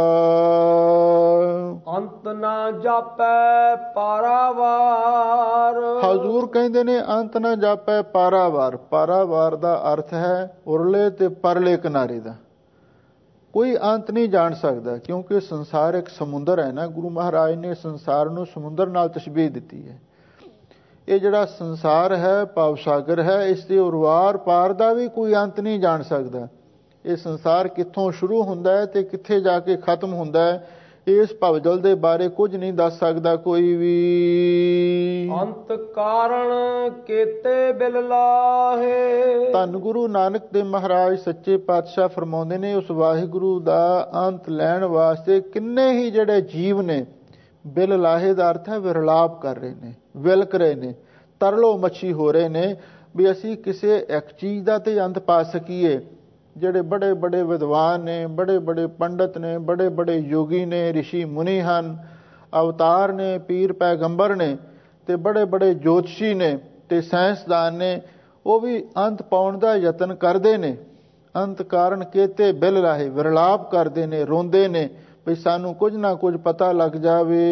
ਅੰਤ ਨਾ ਜਾਪੈ ਪਾਰਾਵਾਰ। ਹਜ਼ੂਰ ਕਹਿੰਦੇ ਨੇ, ਅੰਤ ਨਾ ਜਾਪੈ ਪਾਰਾਵਾਰ। ਪਾਰਾਵਾਰ ਦਾ ਅਰਥ ਹੈ ਉਰਲੇ ਤੇ ਪਰਲੇ ਕਿਨਾਰੇ ਦਾ। ਕੋਈ ਅੰਤ ਨਹੀਂ ਜਾਣ ਸਕਦਾ, ਕਿਉਂਕਿ ਸੰਸਾਰ ਇੱਕ ਸਮੁੰਦਰ ਹੈ ਨਾ। ਗੁਰੂ ਮਹਾਰਾਜ ਨੇ ਸੰਸਾਰ ਨੂੰ ਸਮੁੰਦਰ ਨਾਲ ਤਸ਼ਬੀਹ ਦਿੱਤੀ ਹੈ। ਇਹ ਜਿਹੜਾ ਸੰਸਾਰ ਹੈ ਭਵ ਸਾਗਰ ਹੈ, ਇਸ ਦੇ ਉਰਵਾਰ ਪਾਰ ਦਾ ਵੀ ਕੋਈ ਅੰਤ ਨਹੀਂ ਜਾਣ ਸਕਦਾ। ਇਹ ਸੰਸਾਰ ਕਿੱਥੋਂ ਸ਼ੁਰੂ ਹੁੰਦਾ ਹੈ ਤੇ ਕਿੱਥੇ ਜਾ ਕੇ ਖਤਮ ਹੁੰਦਾ ਹੈ, ਇਸ ਭਵਜਲ ਦੇ ਬਾਰੇ ਕੁਝ ਨਹੀਂ ਦੱਸ ਸਕਦਾ ਕੋਈ ਵੀ। ਅੰਤ ਕਾਰਣ ਕੇਤੇ ਬਿਲ ਲਾਹੇ। ਧੰਨ ਗੁਰੂ ਨਾਨਕ ਦੇਵ ਮਹਾਰਾਜ ਸੱਚੇ ਪਾਤਸ਼ਾਹ ਫਰਮਾਉਂਦੇ ਨੇ, ਉਸ ਵਾਹਿਗੁਰੂ ਦਾ ਅੰਤ ਲੈਣ ਵਾਸਤੇ ਕਿੰਨੇ ਹੀ ਜਿਹੜੇ ਜੀਵ ਨੇ, ਬਿਲ ਲਾਹੇ ਦਾ ਅਰਥ ਹੈ ਵਿਰਲਾਪ ਕਰ ਰਹੇ ਨੇ, ਵਿਲਕ ਰਹੇ ਨੇ, ਤਰਲੋ ਮੱਛੀ ਹੋ ਰਹੇ ਨੇ ਵੀ ਅਸੀਂ ਕਿਸੇ ਇੱਕ ਚੀਜ਼ ਦਾ ਤੇ ਅੰਤ ਪਾ ਸਕੀਏ। ਜਿਹੜੇ ਬੜੇ ਬੜੇ ਵਿਦਵਾਨ ਨੇ, ਬੜੇ ਬੜੇ ਪੰਡਤ ਨੇ, ਬੜੇ ਬੜੇ ਯੋਗੀ ਨੇ, ਰਿਸ਼ੀ ਮੁਨੀ ਹਨ, ਅਵਤਾਰ ਨੇ, ਪੀਰ ਪੈਗੰਬਰ ਨੇ, ਤੇ ਬੜੇ ਬੜੇ ਜੋਤਸ਼ੀ ਨੇ ਤੇ ਸਾਇੰਸਦਾਨ ਨੇ, ਉਹ ਵੀ ਅੰਤ ਪਾਉਣ ਦਾ ਯਤਨ ਕਰਦੇ ਨੇ। ਅੰਤ ਕਾਰਨ ਕੇਤੇ ਬਿਲ ਲਾਹੇ, ਵਿਰਲਾਪ ਕਰਦੇ ਨੇ, ਰੋਂਦੇ ਨੇ ਵੀ ਸਾਨੂੰ ਕੁਝ ਨਾ ਕੁਝ ਪਤਾ ਲੱਗ ਜਾਵੇ।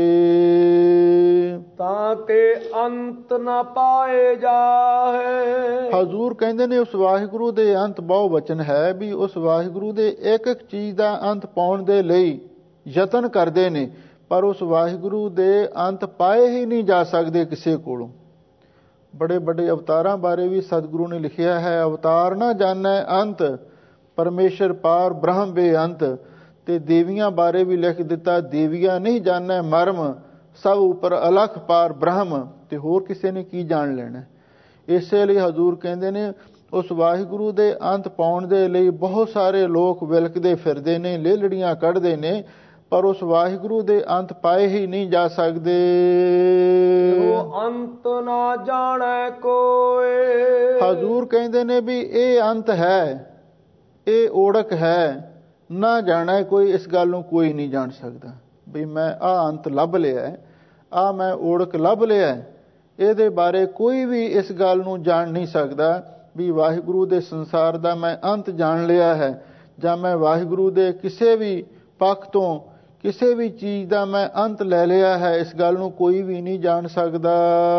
ਤਾਂ ਕਿ ਅੰਤ ਨਾ ਪਾਏ ਜਾਹੇ। ਹਜ਼ੂਰ ਕਹਿੰਦੇ ਨੇ ਉਸ ਵਾਹਿਗੁਰੂ ਦੇ ਅੰਤ ਬਹੁ ਵਚਨ ਹੈ ਵੀ ਉਸ ਵਾਹਿਗੁਰੂ ਦੇ ਇੱਕ ਇੱਕ ਚੀਜ਼ ਦਾ ਅੰਤ ਪਾਉਣ ਦੇ ਲਈ ਯਤਨ ਕਰਦੇ ਨੇ, ਪਰ ਉਸ ਵਾਹਿਗੁਰੂ ਦੇ ਅੰਤ ਪਾਏ ਹੀ ਨਹੀਂ ਜਾ ਸਕਦੇ ਕਿਸੇ ਕੋਲੋਂ। ਬੜੇ ਬੜੇ ਅਵਤਾਰਾਂ ਬਾਰੇ ਵੀ ਸਤਿਗੁਰੂ ਨੇ ਲਿਖਿਆ ਹੈ, ਅਵਤਾਰ ਨਾ ਜਾਣੈ ਅੰਤ, ਪਰਮੇਸ਼ਰ ਪਾਰ ਬ੍ਰਹਮ ਬੇਅੰਤ। ਤੇ ਦੇਵੀਆਂ ਬਾਰੇ ਵੀ ਲਿਖ ਦਿੱਤਾ, ਦੇਵੀਆਂ ਨਹੀਂ ਜਾਣੈ ਮਰਮ, ਸਭ ਉੱਪਰ ਅਲਖ ਪਾਰ ਬ੍ਰਹਮ। ਤੇ ਹੋਰ ਕਿਸੇ ਨੇ ਕੀ ਜਾਣ ਲੈਣਾ। ਇਸੇ ਲਈ ਹਜ਼ੂਰ ਕਹਿੰਦੇ ਨੇ ਉਸ ਵਾਹਿਗੁਰੂ ਦੇ ਅੰਤ ਪਾਉਣ ਦੇ ਲਈ ਬਹੁਤ ਸਾਰੇ ਲੋਕ ਵਿਲਕਦੇ ਫਿਰਦੇ ਨੇ, ਲੇਲੜੀਆਂ ਕੱਢਦੇ ਨੇ, ਪਰ ਉਸ ਵਾਹਿਗੁਰੂ ਦੇ ਅੰਤ ਪਾਏ ਹੀ ਨਹੀਂ ਜਾ ਸਕਦੇ। ਉਹ ਅੰਤ ਨਾ ਜਾਣੈ ਕੋਇ। ਹਜ਼ੂਰ ਕਹਿੰਦੇ ਨੇ ਵੀ ਇਹ ਅੰਤ ਹੈ, ਇਹ ਓੜਕ ਹੈ, ਨਾ ਜਾਣਾ ਕੋਈ, ਇਸ ਗੱਲ ਨੂੰ ਕੋਈ ਨਹੀਂ ਜਾਣ ਸਕਦਾ ਵੀ ਮੈਂ ਆਹ ਅੰਤ ਲੱਭ ਲਿਆ, ਆਹ ਮੈਂ ਓੜਕ ਲੱਭ ਲਿਆ। ਇਹਦੇ ਬਾਰੇ ਕੋਈ ਵੀ ਇਸ ਗੱਲ ਨੂੰ ਜਾਣ ਨਹੀਂ ਸਕਦਾ ਵੀ ਵਾਹਿਗੁਰੂ ਦੇ ਸੰਸਾਰ ਦਾ ਮੈਂ ਅੰਤ ਜਾਣ ਲਿਆ ਹੈ, ਜਾਂ ਮੈਂ ਵਾਹਿਗੁਰੂ ਦੇ ਕਿਸੇ ਵੀ ਪੱਖ ਤੋਂ ਕਿਸੇ ਵੀ ਚੀਜ਼ ਦਾ ਮੈਂ ਅੰਤ ਲੈ ਲਿਆ ਹੈ। ਇਸ ਗੱਲ ਨੂੰ ਕੋਈ ਵੀ ਨਹੀਂ ਜਾਣ ਸਕਦਾ।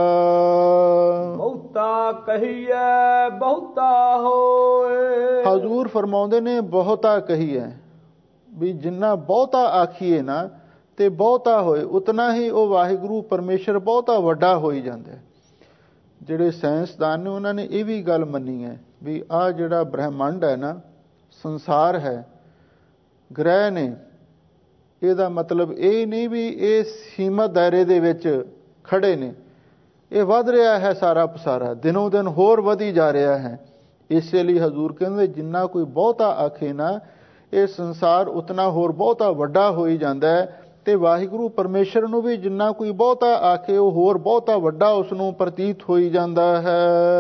ਬਹੁਤਾ ਕਹੀਐ ਬਹੁਤਾ ਹੋਏ। ਹਜ਼ੂਰ ਫਰਮਾਉਂਦੇ ਨੇ ਬਹੁਤਾ ਕਹੀਐ ਵੀ ਜਿੰਨਾ ਬਹੁਤਾ ਆਖੀਏ ਨਾ ਤੇ ਬਹੁਤਾ ਹੋਏ, ਉਤਨਾ ਹੀ ਉਹ ਵਾਹਿਗੁਰੂ ਪਰਮੇਸ਼ਰ ਬਹੁਤਾ ਵੱਡਾ ਹੋਈ ਜਾਂਦਾ। ਜਿਹੜੇ ਸਾਇੰਸਦਾਨ ਨੇ ਉਹਨਾਂ ਨੇ ਇਹ ਵੀ ਗੱਲ ਮੰਨੀ ਹੈ ਵੀ ਆਹ ਜਿਹੜਾ ਬ੍ਰਹਿਮੰਡ ਹੈ ਨਾ, ਸੰਸਾਰ ਹੈ, ਗ੍ਰਹਿ ਨੇ, ਇਹਦਾ ਮਤਲਬ ਇਹ ਨਹੀਂ ਵੀ ਇਹ ਸੀਮਤ ਦਾਇਰੇ ਦੇ ਵਿੱਚ ਖੜੇ ਨੇ, ਇਹ ਵੱਧ ਰਿਹਾ ਹੈ ਸਾਰਾ ਪਸਾਰਾ, ਦਿਨੋਂ ਦਿਨ ਹੋਰ ਵਧੀ ਜਾ ਰਿਹਾ ਹੈ। ਇਸੇ ਲਈ ਹਜ਼ੂਰ ਕਹਿੰਦੇ ਜਿੰਨਾ ਕੋਈ ਬਹੁਤਾ ਆਖੇ ਨਾ, ਇਹ ਸੰਸਾਰ ਉਤਨਾ ਹੋਰ ਬਹੁਤਾ ਵੱਡਾ ਹੋਈ ਜਾਂਦਾ ਹੈ। ਤੇ ਵਾਹਿਗੁਰੂ ਪਰਮੇਸ਼ਰ ਨੂੰ ਵੀ ਜਿੰਨਾ ਕੋਈ ਬਹੁਤਾ ਆਖੇ ਉਹ ਹੋਰ ਬਹੁਤਾ ਵੱਡਾ ਉਸ ਨੂੰ ਪ੍ਰਤੀਤ ਹੋਈ ਜਾਂਦਾ ਹੈ।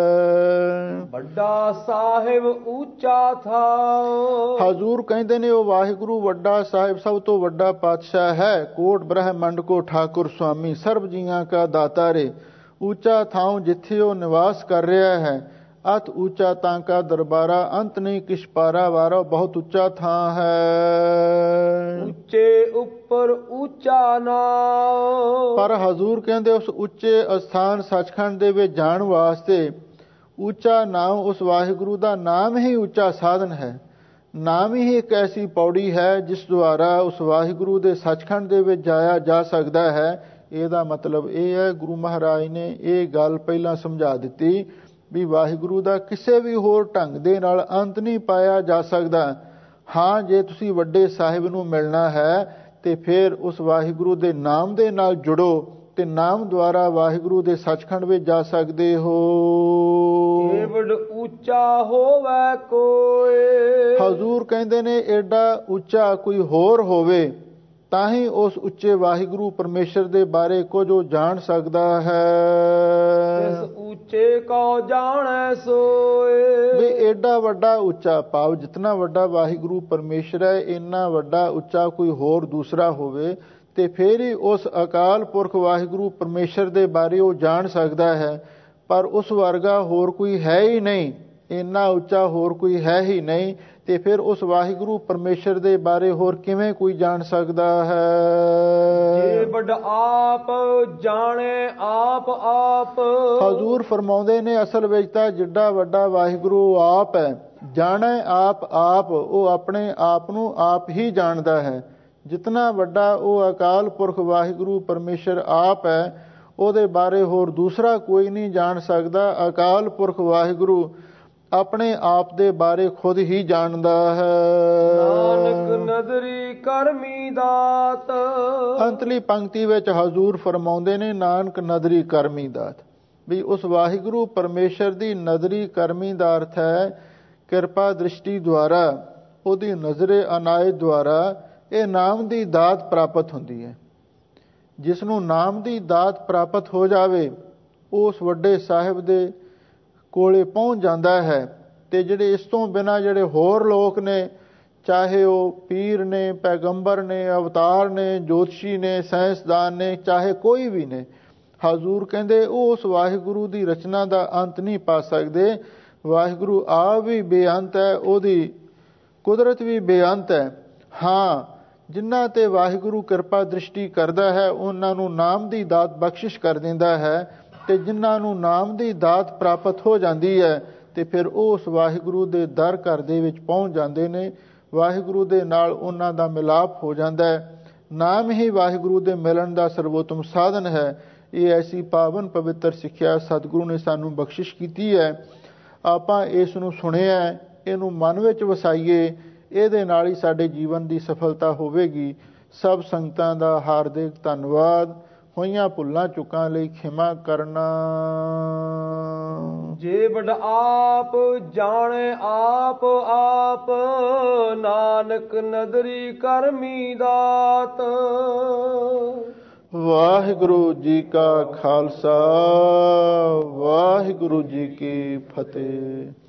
ਵੱਡਾ ਸਾਹਿਬ ਉੱਚਾ ਥਾ। ਹਜ਼ੂਰ ਕਹਿੰਦੇ ਨੇ ਉਹ ਵਾਹਿਗੁਰੂ ਵੱਡਾ ਸਾਹਿਬ, ਸਭ ਤੋਂ ਵੱਡਾ ਪਾਤਸ਼ਾਹ ਹੈ। ਕੋਟ ਬ੍ਰਹਮੰਡ ਕੋ ਠਾਕੁਰ ਸੁਆਮੀ, ਸਰਬ ਜੀਆਂ ਕਾ ਦਾਤਾ ਰੇ। ਉੱਚਾ ਥਾਂ ਜਿੱਥੇ ਉਹ ਨਿਵਾਸ ਕਰ ਰਿਹਾ ਹੈ, ਅਤ ਉੱਚਾ ਤਾਂ ਕਾ ਦਰਬਾਰਾ, ਅੰਤ ਨਹੀਂ ਕਿਛ ਪਾਰਾ ਵਾਰਾ। ਬਹੁਤ ਉੱਚਾ ਥਾਂ ਹੈ, ਉੱਚੇ ਉੱਪਰ ਉੱਚਾ ਨਾਮ। ਪਰ ਹਜ਼ੂਰ ਕਹਿੰਦੇ ਉਸ ਉੱਚੇ ਅਸਥਾਨ ਸੱਚਖੰਡ ਦੇ ਵਿੱਚ ਜਾਣ ਵਾਸਤੇ ਉੱਚਾ ਨਾਮ, ਉਸ ਵਾਹਿਗੁਰੂ ਦਾ ਨਾਮ ਹੀ ਉੱਚਾ ਸਾਧਨ ਹੈ। ਨਾਮ ਹੀ ਇੱਕ ਐਸੀ ਪੌੜੀ ਹੈ ਜਿਸ ਦੁਆਰਾ ਉਸ ਵਾਹਿਗੁਰੂ ਦੇ ਸੱਚਖੰਡ ਦੇ ਵਿੱਚ ਜਾਇਆ ਜਾ ਸਕਦਾ ਹੈ। ਇਹਦਾ ਮਤਲਬ ਇਹ ਹੈ, ਗੁਰੂ ਮਹਾਰਾਜ ਨੇ ਇਹ ਗੱਲ ਪਹਿਲਾਂ ਸਮਝਾ ਦਿੱਤੀ ਵੀ ਵਾਹਿਗੁਰੂ ਦਾ ਕਿਸੇ ਵੀ ਹੋਰ ਢੰਗ ਦੇ ਨਾਲ ਅੰਤ ਨਹੀਂ ਪਾਇਆ ਜਾ ਸਕਦਾ। ਹਾਂ, ਜੇ ਤੁਸੀਂ ਵੱਡੇ ਸਾਹਿਬ ਨੂੰ ਮਿਲਣਾ ਹੈ ਤੇ ਫਿਰ ਉਸ ਵਾਹਿਗੁਰੂ ਦੇ ਨਾਮ ਦੇ ਨਾਲ ਜੁੜੋ ਤੇ ਨਾਮ ਦੁਆਰਾ ਵਾਹਿਗੁਰੂ ਦੇ ਸੱਚਖੰਡ ਵਿੱਚ ਜਾ ਸਕਦੇ ਹੋ। ਏਵੜ ਉੱਚਾ ਹੋਵੇ ਕੋਈ। ਹਜ਼ੂਰ ਕਹਿੰਦੇ ਨੇ ਏਡਾ ਉੱਚਾ ਕੋਈ ਹੋਰ ਹੋਵੇ ਤਾਂ ਹੀ ਉਸ ਉੱਚੇ ਵਾਹਿਗੁਰੂ ਪਰਮੇਸ਼ਰ ਦੇ ਬਾਰੇ ਕੁਝ ਉਹ ਜਾਣ ਸਕਦਾ ਹੈ। ਇਸ ਉੱਚੇ ਕੋ ਜਾਣੈ ਸੋਏ। ਵੀ ਏਡਾ ਵੱਡਾ ਉੱਚਾ ਭਾਵ ਜਿਤਨਾ ਵੱਡਾ ਵਾਹਿਗੁਰੂ ਪਰਮੇਸ਼ਰ ਹੈ, ਇੰਨਾ ਵੱਡਾ ਉੱਚਾ ਕੋਈ ਹੋਰ ਦੂਸਰਾ ਹੋਵੇ ਤੇ ਫਿਰ ਹੀ ਉਸ ਅਕਾਲ ਪੁਰਖ ਵਾਹਿਗੁਰੂ ਪਰਮੇਸ਼ਰ ਦੇ ਬਾਰੇ ਉਹ ਜਾਣ ਸਕਦਾ ਹੈ। ਪਰ ਉਸ ਵਰਗਾ ਹੋਰ ਕੋਈ ਹੈ ਹੀ ਨਹੀਂ, ਇੰਨਾ ਉੱਚਾ ਹੋਰ ਕੋਈ ਹੈ ਹੀ ਨਹੀਂ, ਤੇ ਫਿਰ ਉਸ ਵਾਹਿਗੁਰੂ ਪਰਮੇਸ਼ਰ ਦੇ ਬਾਰੇ ਹੋਰ ਕਿਵੇਂ ਕੋਈ ਜਾਣ ਸਕਦਾ ਹੈ। ਜੇ ਵੱਡ ਆਪ ਜਾਣੇ ਆਪ ਆਪ। ਹਜ਼ੂਰ ਫਰਮਾਉਂਦੇ ਨੇ ਅਸਲ ਵਿੱਚ ਤਾਂ ਜਿੱਡਾ ਵੱਡਾ ਵਾਹਿਗੁਰੂ ਆਪ ਹੈ, ਜਾਣੈ ਆਪ ਆਪ, ਉਹ ਆਪਣੇ ਆਪ ਨੂੰ ਆਪ ਹੀ ਜਾਣਦਾ ਹੈ। ਜਿਤਨਾ ਵੱਡਾ ਉਹ ਅਕਾਲ ਪੁਰਖ ਵਾਹਿਗੁਰੂ ਪਰਮੇਸ਼ਰ ਆਪ ਹੈ, ਉਹਦੇ ਬਾਰੇ ਹੋਰ ਦੂਸਰਾ ਕੋਈ ਨਹੀਂ ਜਾਣ ਸਕਦਾ। ਅਕਾਲ ਪੁਰਖ ਵਾਹਿਗੁਰੂ ਆਪਣੇ ਆਪ ਦੇ ਬਾਰੇ ਖੁਦ ਹੀ ਜਾਣਦਾ ਹੈ। ਨਾਨਕ ਨਦਰੀ ਕਰਮੀ ਦਾਤ। ਅੰਤਲੀ ਪੰਕਤੀ ਵਿੱਚ ਹਜ਼ੂਰ ਫਰਮਾਉਂਦੇ ਨੇ, ਨਾਨਕ ਨਦਰੀ ਕਰਮੀ ਦਾਤ। ਵੀ ਉਸ ਵਾਹਿਗੁਰੂ ਪਰਮੇਸ਼ਰ ਦੀ ਨਦਰੀ ਕਰਮੀ ਦਾ ਅਰਥ ਹੈ ਕਿਰਪਾ ਦ੍ਰਿਸ਼ਟੀ ਦੁਆਰਾ, ਉਹਦੀ ਨਜ਼ਰੇ ਅਨਾਇਤ ਦੁਆਰਾ ਇਹ ਨਾਮ ਦੀ ਦਾਤ ਪ੍ਰਾਪਤ ਹੁੰਦੀ ਹੈ। ਜਿਸ ਨੂੰ ਨਾਮ ਦੀ ਦਾਤ ਪ੍ਰਾਪਤ ਹੋ ਜਾਵੇ, ਉਸ ਵੱਡੇ ਸਾਹਿਬ ਦੇ ਕੋਲੇ ਪਹੁੰਚ ਜਾਂਦਾ ਹੈ। ਤੇ ਜਿਹੜੇ ਇਸ ਤੋਂ ਬਿਨਾਂ ਜਿਹੜੇ ਹੋਰ ਲੋਕ ਨੇ, ਚਾਹੇ ਉਹ ਪੀਰ ਨੇ, ਪੈਗੰਬਰ ਨੇ, ਅਵਤਾਰ ਨੇ, ਜੋਤਸ਼ੀ ਨੇ, ਸਾਇੰਸਦਾਨ ਨੇ, ਚਾਹੇ ਕੋਈ ਵੀ ਨੇ, ਹਜ਼ੂਰ ਕਹਿੰਦੇ ਉਹ ਉਸ ਵਾਹਿਗੁਰੂ ਦੀ ਰਚਨਾ ਦਾ ਅੰਤ ਨਹੀਂ ਪਾ ਸਕਦੇ। ਵਾਹਿਗੁਰੂ ਆਪ ਵੀ ਬੇਅੰਤ ਹੈ, ਉਹਦੀ ਕੁਦਰਤ ਵੀ ਬੇਅੰਤ ਹੈ। ਹਾਂ, ਜਿਨ੍ਹਾਂ ਤੇ ਵਾਹਿਗੁਰੂ ਕਿਰਪਾ ਦ੍ਰਿਸ਼ਟੀ ਕਰਦਾ ਹੈ, ਉਹਨਾਂ ਨੂੰ ਨਾਮ ਦੀ ਦਾਤ ਬਖਸ਼ਿਸ਼ ਕਰ ਦਿੰਦਾ ਹੈ। ਤੇ ਜਿਨ੍ਹਾਂ ਨੂੰ ਨਾਮ ਦੀ ਦਾਤ ਪ੍ਰਾਪਤ ਹੋ ਜਾਂਦੀ ਹੈ, ਤੇ ਫਿਰ ਉਹ ਉਸ ਵਾਹਿਗੁਰੂ ਦੇ ਦਰ ਘਰ ਦੇ ਵਿੱਚ ਪਹੁੰਚ ਜਾਂਦੇ ਨੇ। ਵਾਹਿਗੁਰੂ ਦੇ ਨਾਲ ਉਹਨਾਂ ਦਾ ਮਿਲਾਪ ਹੋ ਜਾਂਦਾ ਹੈ। ਨਾਮ ਹੀ ਵਾਹਿਗੁਰੂ ਦੇ ਮਿਲਣ ਦਾ ਸਰਵੋਤਮ ਸਾਧਨ ਹੈ। ਇਹ ਐਸੀ ਪਾਵਨ ਪਵਿੱਤਰ ਸਿੱਖਿਆ ਸਤਿਗੁਰੂ ਨੇ ਸਾਨੂੰ ਬਖਸ਼ਿਸ਼ ਕੀਤੀ ਹੈ। ਆਪਾਂ ਇਸ ਨੂੰ ਸੁਣਿਆ, ਇਹਨੂੰ ਮਨ ਵਿੱਚ ਵਸਾਈਏ, ਇਹਦੇ ਨਾਲ ਹੀ ਸਾਡੇ ਜੀਵਨ ਦੀ ਸਫਲਤਾ ਹੋਵੇਗੀ। ਸਭ ਸੰਗਤਾਂ ਦਾ ਹਾਰਦਿਕ ਧੰਨਵਾਦ। ਹੋਈਆਂ ਭੁੱਲਾਂ ਚੁੱਕਾਂ ਲਈ ਖਿਮਾ ਕਰਨਾ। ਜੇ ਵਡ ਆਪ ਜਾਣੇ ਆਪ ਆਪ, ਨਾਨਕ ਨਦਰੀ ਕਰਮੀ ਦਾਤ। ਵਾਹਿਗੁਰੂ ਜੀ ਕਾ ਖਾਲਸਾ, ਵਾਹਿਗੁਰੂ ਜੀ ਕੀ ਫਤਿਹ।